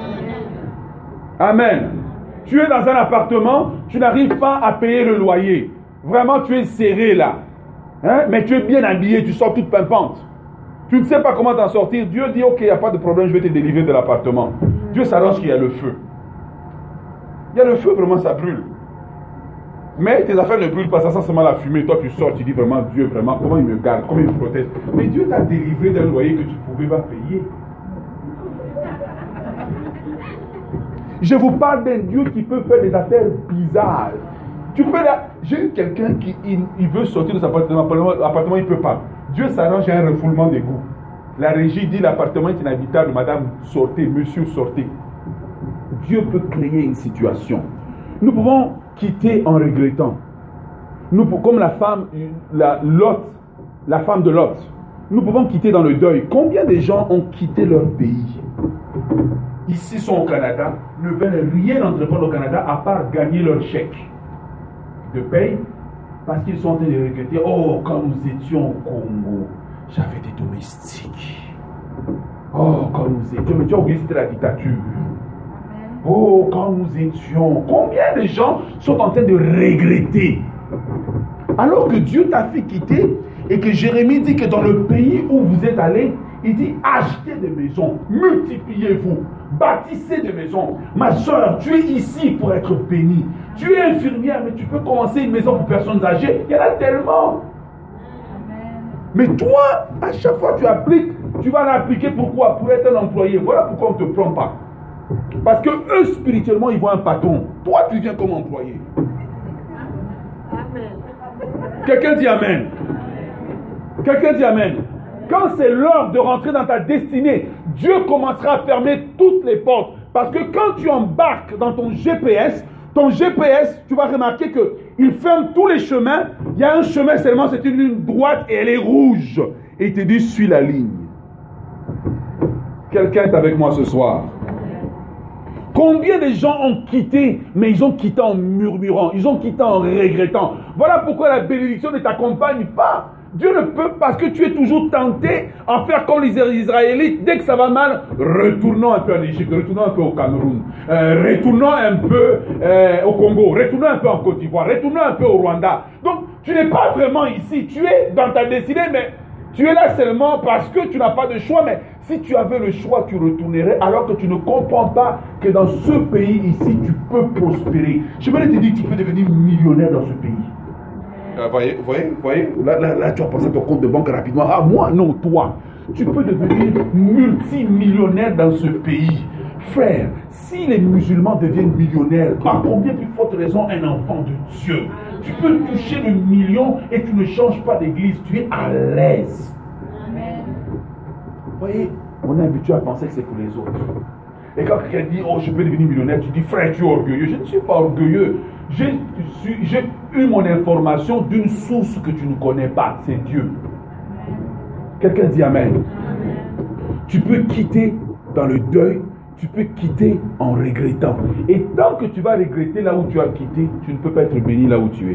Amen. Tu es dans un appartement, tu n'arrives pas à payer le loyer. Vraiment, tu es serré là. Hein? Mais tu es bien habillé, tu sors toute pimpante. Tu ne sais pas comment t'en sortir. Dieu dit, ok, il n'y a pas de problème, je vais te délivrer de l'appartement. Dieu s'arrange qu'il y a le feu. Il y a le feu, vraiment, ça brûle. Mais tes affaires ne brûlent pas, ça sent seulement la fumée. Toi, tu sors, tu dis vraiment, Dieu, vraiment, comment il me garde, comment il me protège. Mais Dieu t'a délivré d'un loyer que tu ne pouvais pas payer. Je vous parle d'un Dieu qui peut faire des affaires bizarres. Tu peux là, j'ai eu quelqu'un qui il, il veut sortir de son appartement, l'appartement il ne peut pas. Dieu s'arrange à un refoulement d'égout. La régie dit l'appartement est inhabitable, madame, sortez, monsieur, sortez. Dieu peut créer une situation. Nous pouvons quitter en regrettant. Nous, comme la femme, la, Lot, la femme de Lot, nous pouvons quitter dans le deuil. Combien de gens ont quitté leur pays? Ici sont au Canada, ne veulent rien entreprendre au Canada à part gagner leur chèque de paye parce qu'ils sont en train de regretter. Oh, quand nous étions au Congo, j'avais des domestiques. Oh, quand nous étions, mais tu as oublié, c'était la dictature. Oh, quand nous étions, combien de gens sont en train de regretter alors que Dieu t'a fait quitter et que Jérémie dit que dans le pays où vous êtes allés, il dit achetez des maisons, multipliez-vous, bâtissez des maisons. Ma soeur, tu es ici pour être bénie. Tu es infirmière, mais tu peux commencer une maison pour personnes âgées. Il y en a tellement. Mais toi, à chaque fois que tu appliques, tu vas l'appliquer pourquoi? Pour être un employé. Voilà pourquoi on ne te prend pas. Parce que eux, spirituellement, ils voient un patron. Toi, tu viens comme employé. Amen. Quelqu'un dit Amen. Quelqu'un dit Amen. Quand c'est l'heure de rentrer dans ta destinée, Dieu commencera à fermer toutes les portes. Parce que quand tu embarques dans ton G P S, ton G P S, tu vas remarquer qu'il ferme tous les chemins. Il y a un chemin seulement, c'est une ligne droite et elle est rouge. Et il te dit, suis la ligne. Quelqu'un est avec moi ce soir. Combien de gens ont quitté, mais ils ont quitté en murmurant, ils ont quitté en regrettant. Voilà pourquoi la bénédiction ne t'accompagne pas. Dieu ne peut, parce que tu es toujours tenté à faire comme les Israélites. Dès que ça va mal, retournons un peu en Égypte, retournons un peu au Cameroun, euh, retournons un peu euh, au Congo, retournons un peu en Côte d'Ivoire, retournons un peu au Rwanda. Donc, tu n'es pas vraiment ici. Tu es dans ta destinée, mais tu es là seulement parce que tu n'as pas de choix. Mais si tu avais le choix, tu retournerais, alors que tu ne comprends pas que dans ce pays ici, tu peux prospérer. Je voulais te dire que tu peux devenir millionnaire dans ce pays. Vous voyez, vous voyez, vous voyez là, là, là, tu vas passer ton compte de banque rapidement. Ah, moi, non, toi. Tu peux devenir multimillionnaire dans ce pays. Frère, si les musulmans deviennent millionnaires, à combien plus forte raison un enfant de Dieu? Tu peux toucher le million et tu ne changes pas d'église. Tu es à l'aise. Vous voyez, on est habitué à penser que c'est pour les autres. Et quand quelqu'un dit, oh, je peux devenir millionnaire, tu dis, frère, tu es orgueilleux. Je ne suis pas orgueilleux. J'ai eu mon information d'une source que tu ne connais pas, c'est Dieu. Quelqu'un dit Amen. Amen. Tu peux quitter dans le deuil, tu peux quitter en regrettant. Et tant que tu vas regretter là où tu as quitté, tu ne peux pas être béni là où tu es.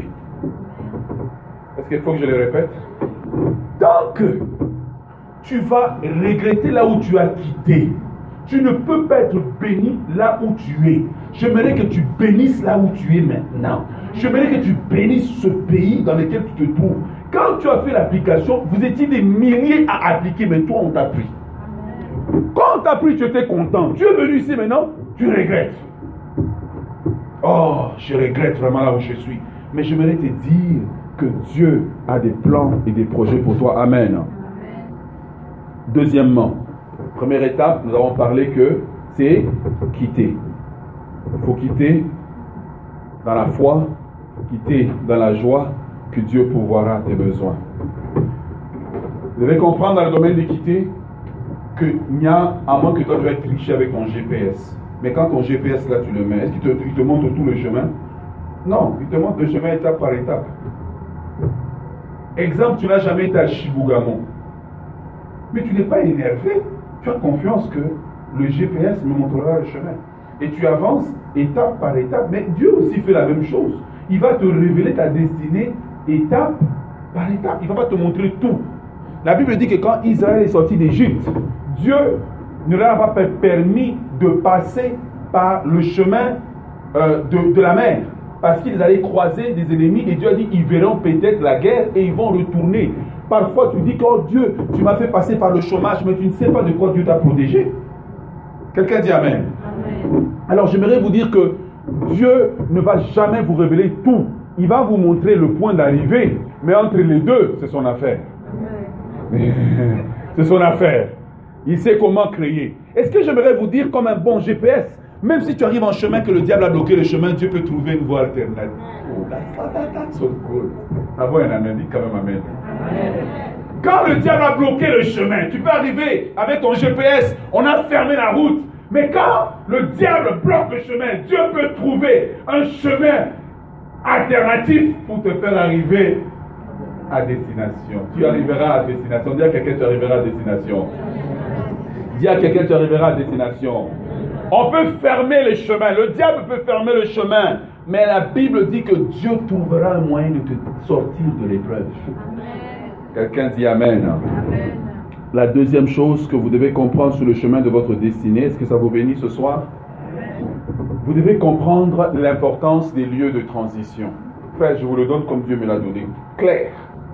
Est-ce qu'il faut que je le répète? Tant que tu vas regretter là où tu as quitté, tu ne peux pas être béni là où tu es. J'aimerais que tu bénisses là où tu es maintenant. J'aimerais que tu bénisses ce pays dans lequel tu te trouves. Quand tu as fait l'application, vous étiez des milliers à appliquer, mais toi, on t'a pris. Quand on t'a pris, tu étais content. Tu es venu ici maintenant, tu regrettes. Oh, je regrette vraiment là où je suis. Mais j'aimerais te dire que Dieu a des plans et des projets pour toi. Amen. Amen. Deuxièmement, première étape, nous avons parlé que c'est quitter. Il faut quitter dans la foi, quitter dans la joie, que Dieu pourvoira tes besoins. Vous devez comprendre dans le domaine de quitter qu'il y a, à moins que toi tu vas tricher avec ton G P S. Mais quand ton G P S là tu le mets, est-ce qu'il te, il te montre tout le chemin? Non, il te montre le chemin étape par étape. Exemple, tu n'as jamais été à Chibougamau. Mais tu n'es pas énervé. Tu as confiance que le G P S me montrera le chemin. Et tu avances étape par étape. Mais Dieu aussi fait la même chose. Il va te révéler ta destinée étape par étape. Il ne va pas te montrer tout. La Bible dit que quand Israël est sorti d'Égypte, Dieu ne leur a pas permis de passer par le chemin euh, de, de la mer. Parce qu'ils allaient croiser des ennemis. Et Dieu a dit, ils verront peut-être la guerre et ils vont retourner. Parfois tu dis que oh Dieu, tu m'as fait passer par le chômage, mais tu ne sais pas de quoi Dieu t'a protégé. Quelqu'un dit Amen. Amen. Alors j'aimerais vous dire que Dieu ne va jamais vous révéler tout. Il va vous montrer le point d'arrivée, mais entre les deux, c'est son affaire. C'est son affaire. Il sait comment créer. Est-ce que j'aimerais vous dire comme un bon G P S, même si tu arrives en chemin que le diable a bloqué le chemin, Dieu peut trouver une voie alternative. Oh, that's, that's, that's so cool. Avoir un amen, dit quand même amen. Quand le diable a bloqué le chemin, tu peux arriver avec ton G P S, on a fermé la route. Mais quand le diable bloque le chemin, Dieu peut trouver un chemin alternatif pour te faire arriver à destination. Tu arriveras à destination. Dis à quelqu'un, tu arriveras à destination. Dis à quelqu'un, tu arriveras à destination. On peut fermer les chemins. Le diable peut fermer le chemin. Mais la Bible dit que Dieu trouvera un moyen de te sortir de l'épreuve. Quelqu'un dit Amen. Amen. La deuxième chose que vous devez comprendre sur le chemin de votre destinée, est-ce que ça vous bénit ce soir? Amen. Vous devez comprendre l'importance des lieux de transition. Frère, je vous le donne comme Dieu me l'a donné. Clair.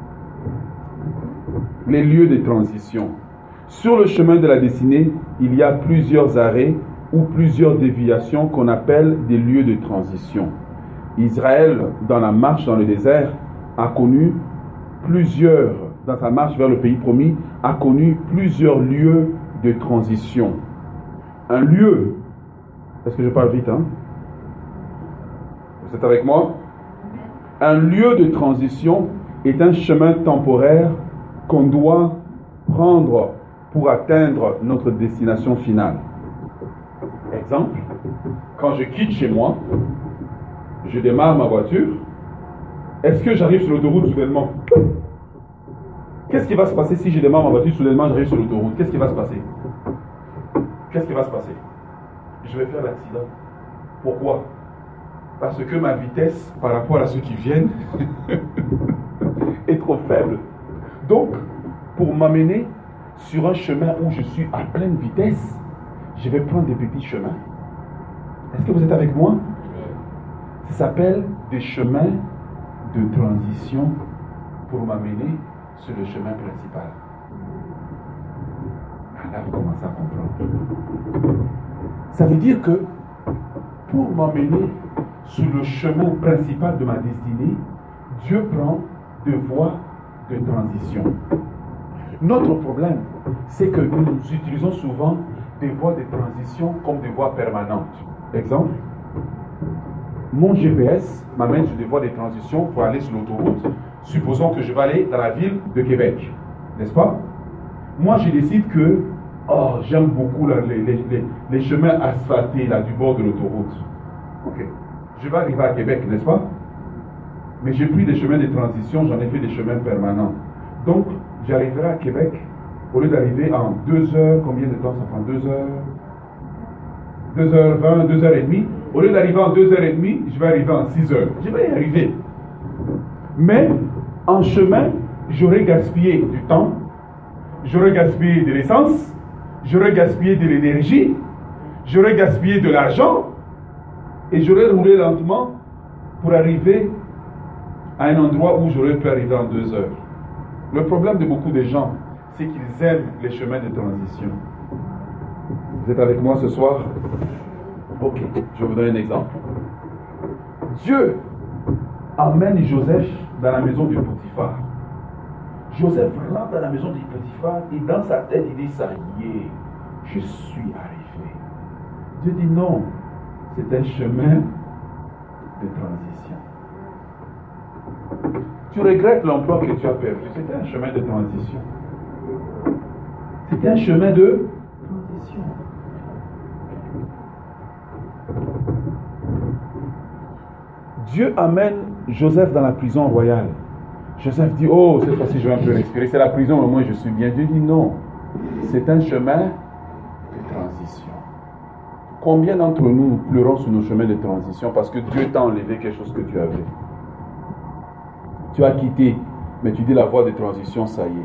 Les lieux de transition. Sur le chemin de la destinée, il y a plusieurs arrêts ou plusieurs déviations qu'on appelle des lieux de transition. Israël, dans la marche dans le désert, a connu plusieurs, dans sa marche vers le pays promis, a connu plusieurs lieux de transition. Un lieu, est-ce que je parle vite, hein? Vous êtes avec moi? Un lieu de transition est un chemin temporaire qu'on doit prendre pour atteindre notre destination finale. Exemple, quand je quitte chez moi, je démarre ma voiture, est-ce que j'arrive sur l'autoroute soudainement? Qu'est-ce qui va se passer si je démarre ma voiture soudainement, j'arrive sur l'autoroute? Qu'est-ce qui va se passer? Qu'est-ce qui va se passer? Je vais faire l'accident. Pourquoi? Parce que ma vitesse par rapport à ceux qui viennent est trop faible. Donc, pour m'amener sur un chemin où je suis à pleine vitesse, je vais prendre des petits chemins. Est-ce que vous êtes avec moi? Ça s'appelle des chemins de transition pour m'amener sur le chemin principal. Là, vous commencez à comprendre. Ça veut dire que pour m'emmener sur le chemin principal de ma destinée, Dieu prend des voies de transition. Notre problème, c'est que nous utilisons souvent des voies de transition comme des voies permanentes. Exemple, mon G P S m'amène sur des voies de transition pour aller sur l'autoroute. Supposons que je vais aller dans la ville de Québec, n'est-ce pas? Moi, je décide que oh, j'aime beaucoup là, les, les, les, les chemins asphaltés là, du bord de l'autoroute. Ok. Je vais arriver à Québec, n'est-ce pas? Mais j'ai pris des chemins de transition, j'en ai fait des chemins permanents. Donc, j'arriverai à Québec, au lieu d'arriver en deux heures, combien de temps ça prend? deux heures? deux heures vingt, deux heures trente. Au lieu d'arriver en deux heures trente, je vais arriver en six heures. Je vais y arriver. Mais, en chemin, j'aurais gaspillé du temps, j'aurais gaspillé de l'essence, j'aurais gaspillé de l'énergie, j'aurais gaspillé de l'argent, et j'aurais roulé lentement pour arriver à un endroit où j'aurais pu arriver en deux heures. Le problème de beaucoup de gens, c'est qu'ils aiment les chemins de transition. Vous êtes avec moi ce soir? Ok, je vous donne un exemple. Dieu emmène Joseph dans la maison du Potiphar. Joseph rentre dans la maison du Potiphar et dans sa tête, il dit, ça y est, je suis arrivé. Dieu dit non, c'est un chemin de transition. Tu regrettes l'emploi que tu as perdu. C'était un chemin de transition. C'était un chemin de transition. Dieu amène Joseph dans la prison royale. Joseph dit, oh, cette fois-ci je vais un peu respirer. C'est la prison, au moins je suis bien. Dieu dit non. C'est un chemin de transition. Combien d'entre nous pleurons sur nos chemins de transition parce que Dieu t'a enlevé quelque chose que tu avais? Tu as quitté, mais tu dis la voie de transition, ça y est.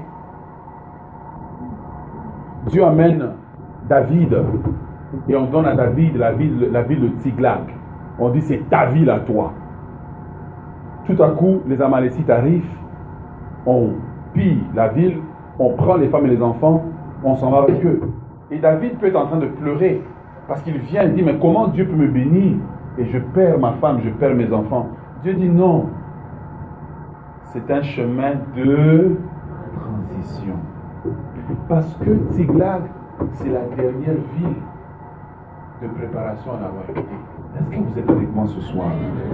Dieu amène David et on donne à David la ville, la ville de Tziklag. On dit c'est ta ville à toi. Tout à coup, les Amalécites arrivent, on pille la ville, on prend les femmes et les enfants, on s'en va avec eux. Et David peut être en train de pleurer parce qu'il vient et dit mais comment Dieu peut me bénir et je perds ma femme, je perds mes enfants. Dieu dit non. C'est un chemin de transition. Parce que Tziklag, c'est la dernière ville de préparation à la royauté. Est-ce que vous êtes avec moi ce soir?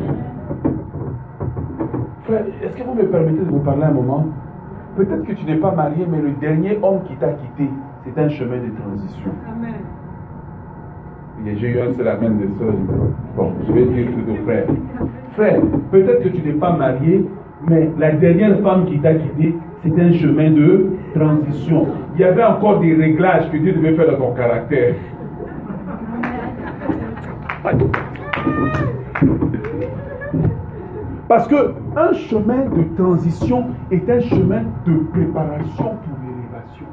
Frère, est-ce que vous me permettez de vous parler un moment? Peut-être que tu n'es pas marié, mais le dernier homme qui t'a quitté, c'est un chemin de transition. Amen. J'ai eu un seul amen de ça. Bon, je vais dire plutôt frère. Frère, peut-être que tu n'es pas marié, mais la dernière femme qui t'a quitté, c'était un chemin de transition. Il y avait encore des réglages que Dieu devait faire dans ton caractère. Parce que un chemin de transition est un chemin de préparation pour l'élévation.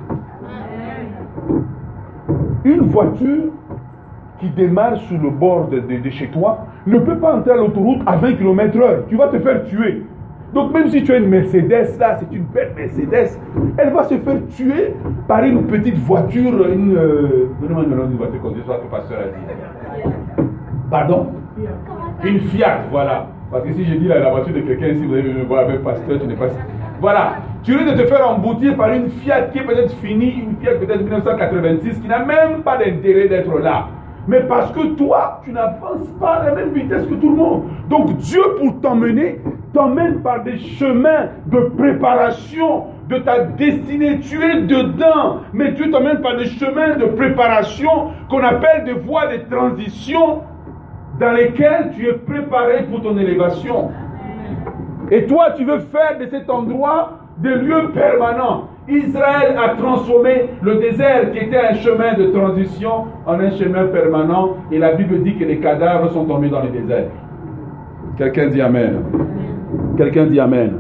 Une voiture qui démarre sur le bord de, de, de chez toi ne peut pas entrer à l'autoroute à vingt kilomètres heure. Tu vas te faire tuer. Donc même si tu as une Mercedes, là, c'est une belle Mercedes, elle va se faire tuer par une petite voiture, une... Euh, donnez-moi le nom d'une voiture qu'on dit, soit que le pasteur a dit. Pardon? Une Fiat, voilà. Parce que si je dis la, la voiture de quelqu'un, si vous avez me voir avec pasteur, tu n'es pas... Voilà. Tu risques de te faire emboutir par une Fiat qui est peut-être finie, une Fiat peut-être mille neuf cent quatre-vingt-six, qui n'a même pas d'intérêt d'être là. Mais parce que toi, tu n'avances pas à la même vitesse que tout le monde. Donc Dieu, pour t'emmener, t'emmène par des chemins de préparation de ta destinée. Tu es dedans, mais Dieu t'emmène par des chemins de préparation qu'on appelle des voies de transition dans lesquelles tu es préparé pour ton élévation. Et toi, tu veux faire de cet endroit des lieux permanents. Israël a transformé le désert qui était un chemin de transition en un chemin permanent. Et la Bible dit que les cadavres sont tombés dans le désert. Quelqu'un dit Amen. Quelqu'un dit Amen.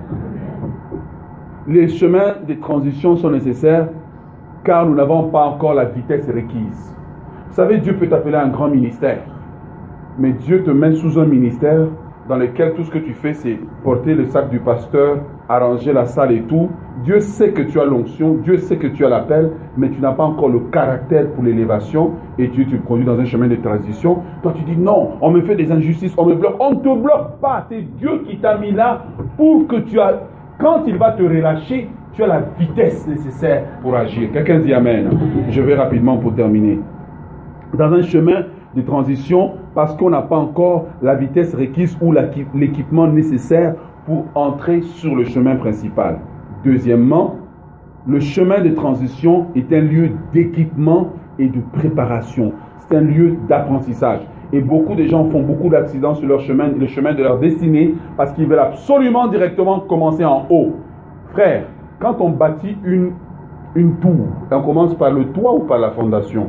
Les chemins de transition sont nécessaires car nous n'avons pas encore la vitesse requise. Vous savez, Dieu peut t'appeler à un grand ministère. Mais Dieu te met sous un ministère dans lequel tout ce que tu fais, c'est porter le sac du pasteur, arranger la salle et tout. Dieu sait que tu as l'onction, Dieu sait que tu as l'appel, mais tu n'as pas encore le caractère pour l'élévation et Dieu te conduit dans un chemin de transition. Toi, tu dis non, on me fait des injustices, on me bloque. On ne te bloque pas, c'est Dieu qui t'a mis là pour que tu as... Quand il va te relâcher, tu as la vitesse nécessaire pour agir. Quelqu'un dit Amen. Je vais rapidement pour terminer. Dans un chemin de transition, parce qu'on n'a pas encore la vitesse requise ou l'équipement nécessaire pour entrer sur le chemin principal. Deuxièmement, le chemin de transition est un lieu d'équipement et de préparation. C'est un lieu d'apprentissage. Et beaucoup de gens font beaucoup d'accidents sur leur chemin, le chemin de leur destinée, parce qu'ils veulent absolument directement commencer en haut. Frère, quand on bâtit une, une tour, on commence par le toit ou par la fondation?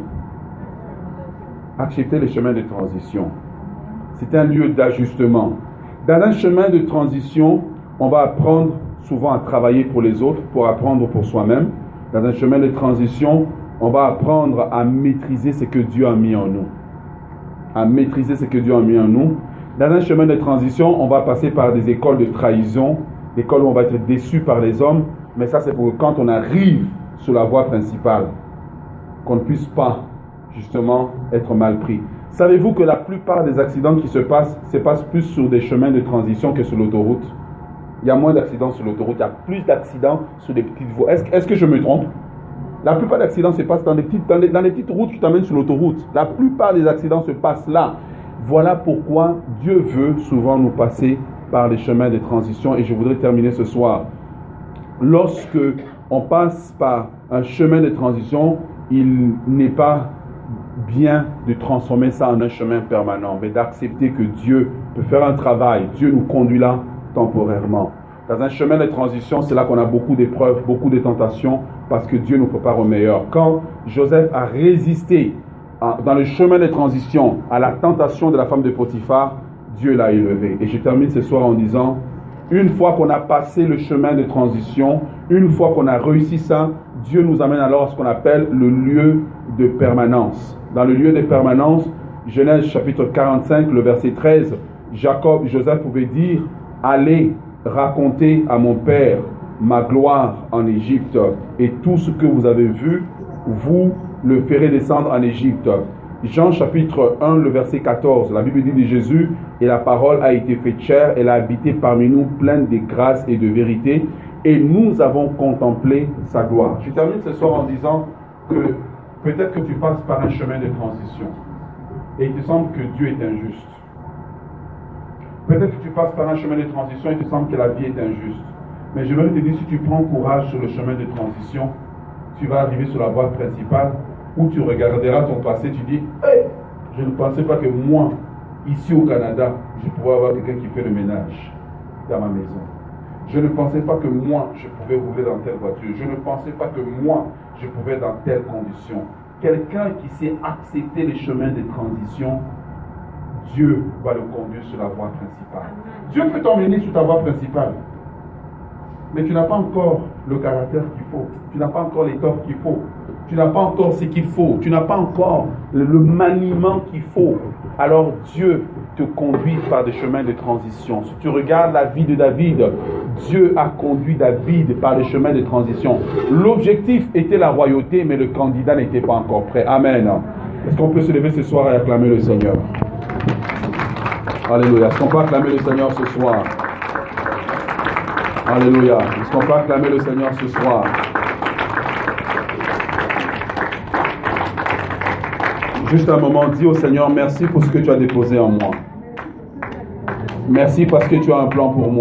Accepter les chemins de transition. C'est un lieu d'ajustement. Dans un chemin de transition, on va apprendre souvent à travailler pour les autres, pour apprendre pour soi-même. Dans un chemin de transition, on va apprendre à maîtriser ce que Dieu a mis en nous. À maîtriser ce que Dieu a mis en nous. Dans un chemin de transition, on va passer par des écoles de trahison, des écoles où on va être déçu par les hommes, mais ça c'est pour que quand on arrive sur la voie principale, qu'on ne puisse pas justement être mal pris. Savez-vous que la plupart des accidents qui se passent, se passent plus sur des chemins de transition que sur l'autoroute? Il y a moins d'accidents sur l'autoroute, il y a plus d'accidents sur des petites voies. Est-ce, est-ce que je me trompe? La plupart des accidents se passent dans les petites, dans les, dans les petites routes qui t'amènent sur l'autoroute. La plupart des accidents se passent là. Voilà pourquoi Dieu veut souvent nous passer par les chemins de transition. Et je voudrais terminer ce soir. Lorsque on passe par un chemin de transition, il n'est pas bien de transformer ça en un chemin permanent, mais d'accepter que Dieu peut faire un travail. Dieu nous conduit là temporairement. Dans un chemin de transition, c'est là qu'on a beaucoup d'épreuves, beaucoup de tentations, parce que Dieu nous prépare au meilleur. Quand Joseph a résisté à, dans le chemin de transition à la tentation de la femme de Potiphar, Dieu l'a élevé. Et je termine ce soir en disant, une fois qu'on a passé le chemin de transition, une fois qu'on a réussi ça, Dieu nous amène alors à ce qu'on appelle le lieu de permanence. Dans le lieu de permanence, Genèse chapitre quarante-cinq, le verset treize, Jacob, Joseph pouvait dire, allez raconter à mon père ma gloire en Égypte, et tout ce que vous avez vu, vous le ferez descendre en Égypte. Jean chapitre un, le verset quatorze, la Bible dit de Jésus, et la parole a été faite chair, elle a habité parmi nous, pleine de grâce et de vérité, et nous avons contemplé sa gloire. Je termine ce soir en disant que peut-être que tu passes par un chemin de transition, et il te semble que Dieu est injuste. Peut-être que tu passes par un chemin de transition et il te semble que la vie est injuste. Mais je voudrais te dire, si tu prends courage sur le chemin de transition, tu vas arriver sur la voie principale où tu regarderas ton passé, tu dis, hey, je ne pensais pas que moi, ici au Canada, je pouvais avoir quelqu'un qui fait le ménage dans ma maison. Je ne pensais pas que moi, je pouvais rouler dans telle voiture. Je ne pensais pas que moi, je pouvais dans telle condition. Quelqu'un qui sait accepter les chemins de transition, Dieu va le conduire sur la voie principale. Dieu peut t'emmener sur ta voie principale. Mais tu n'as pas encore le caractère qu'il faut. Tu n'as pas encore l'étoffe qu'il faut. Tu n'as pas encore ce qu'il faut. Tu n'as pas encore le, le maniement qu'il faut. Alors Dieu te conduit par des chemins de transition. Si tu regardes la vie de David, Dieu a conduit David par des chemins de transition. L'objectif était la royauté, mais le candidat n'était pas encore prêt. Amen. Est-ce qu'on peut se lever ce soir et acclamer le Seigneur? Alléluia. Est-ce qu'on peut acclamer le Seigneur ce soir? Alléluia. Est-ce qu'on peut acclamer le Seigneur ce soir? Juste un moment, dis au Seigneur, merci pour ce que tu as déposé en moi. Merci parce que tu as un plan pour moi.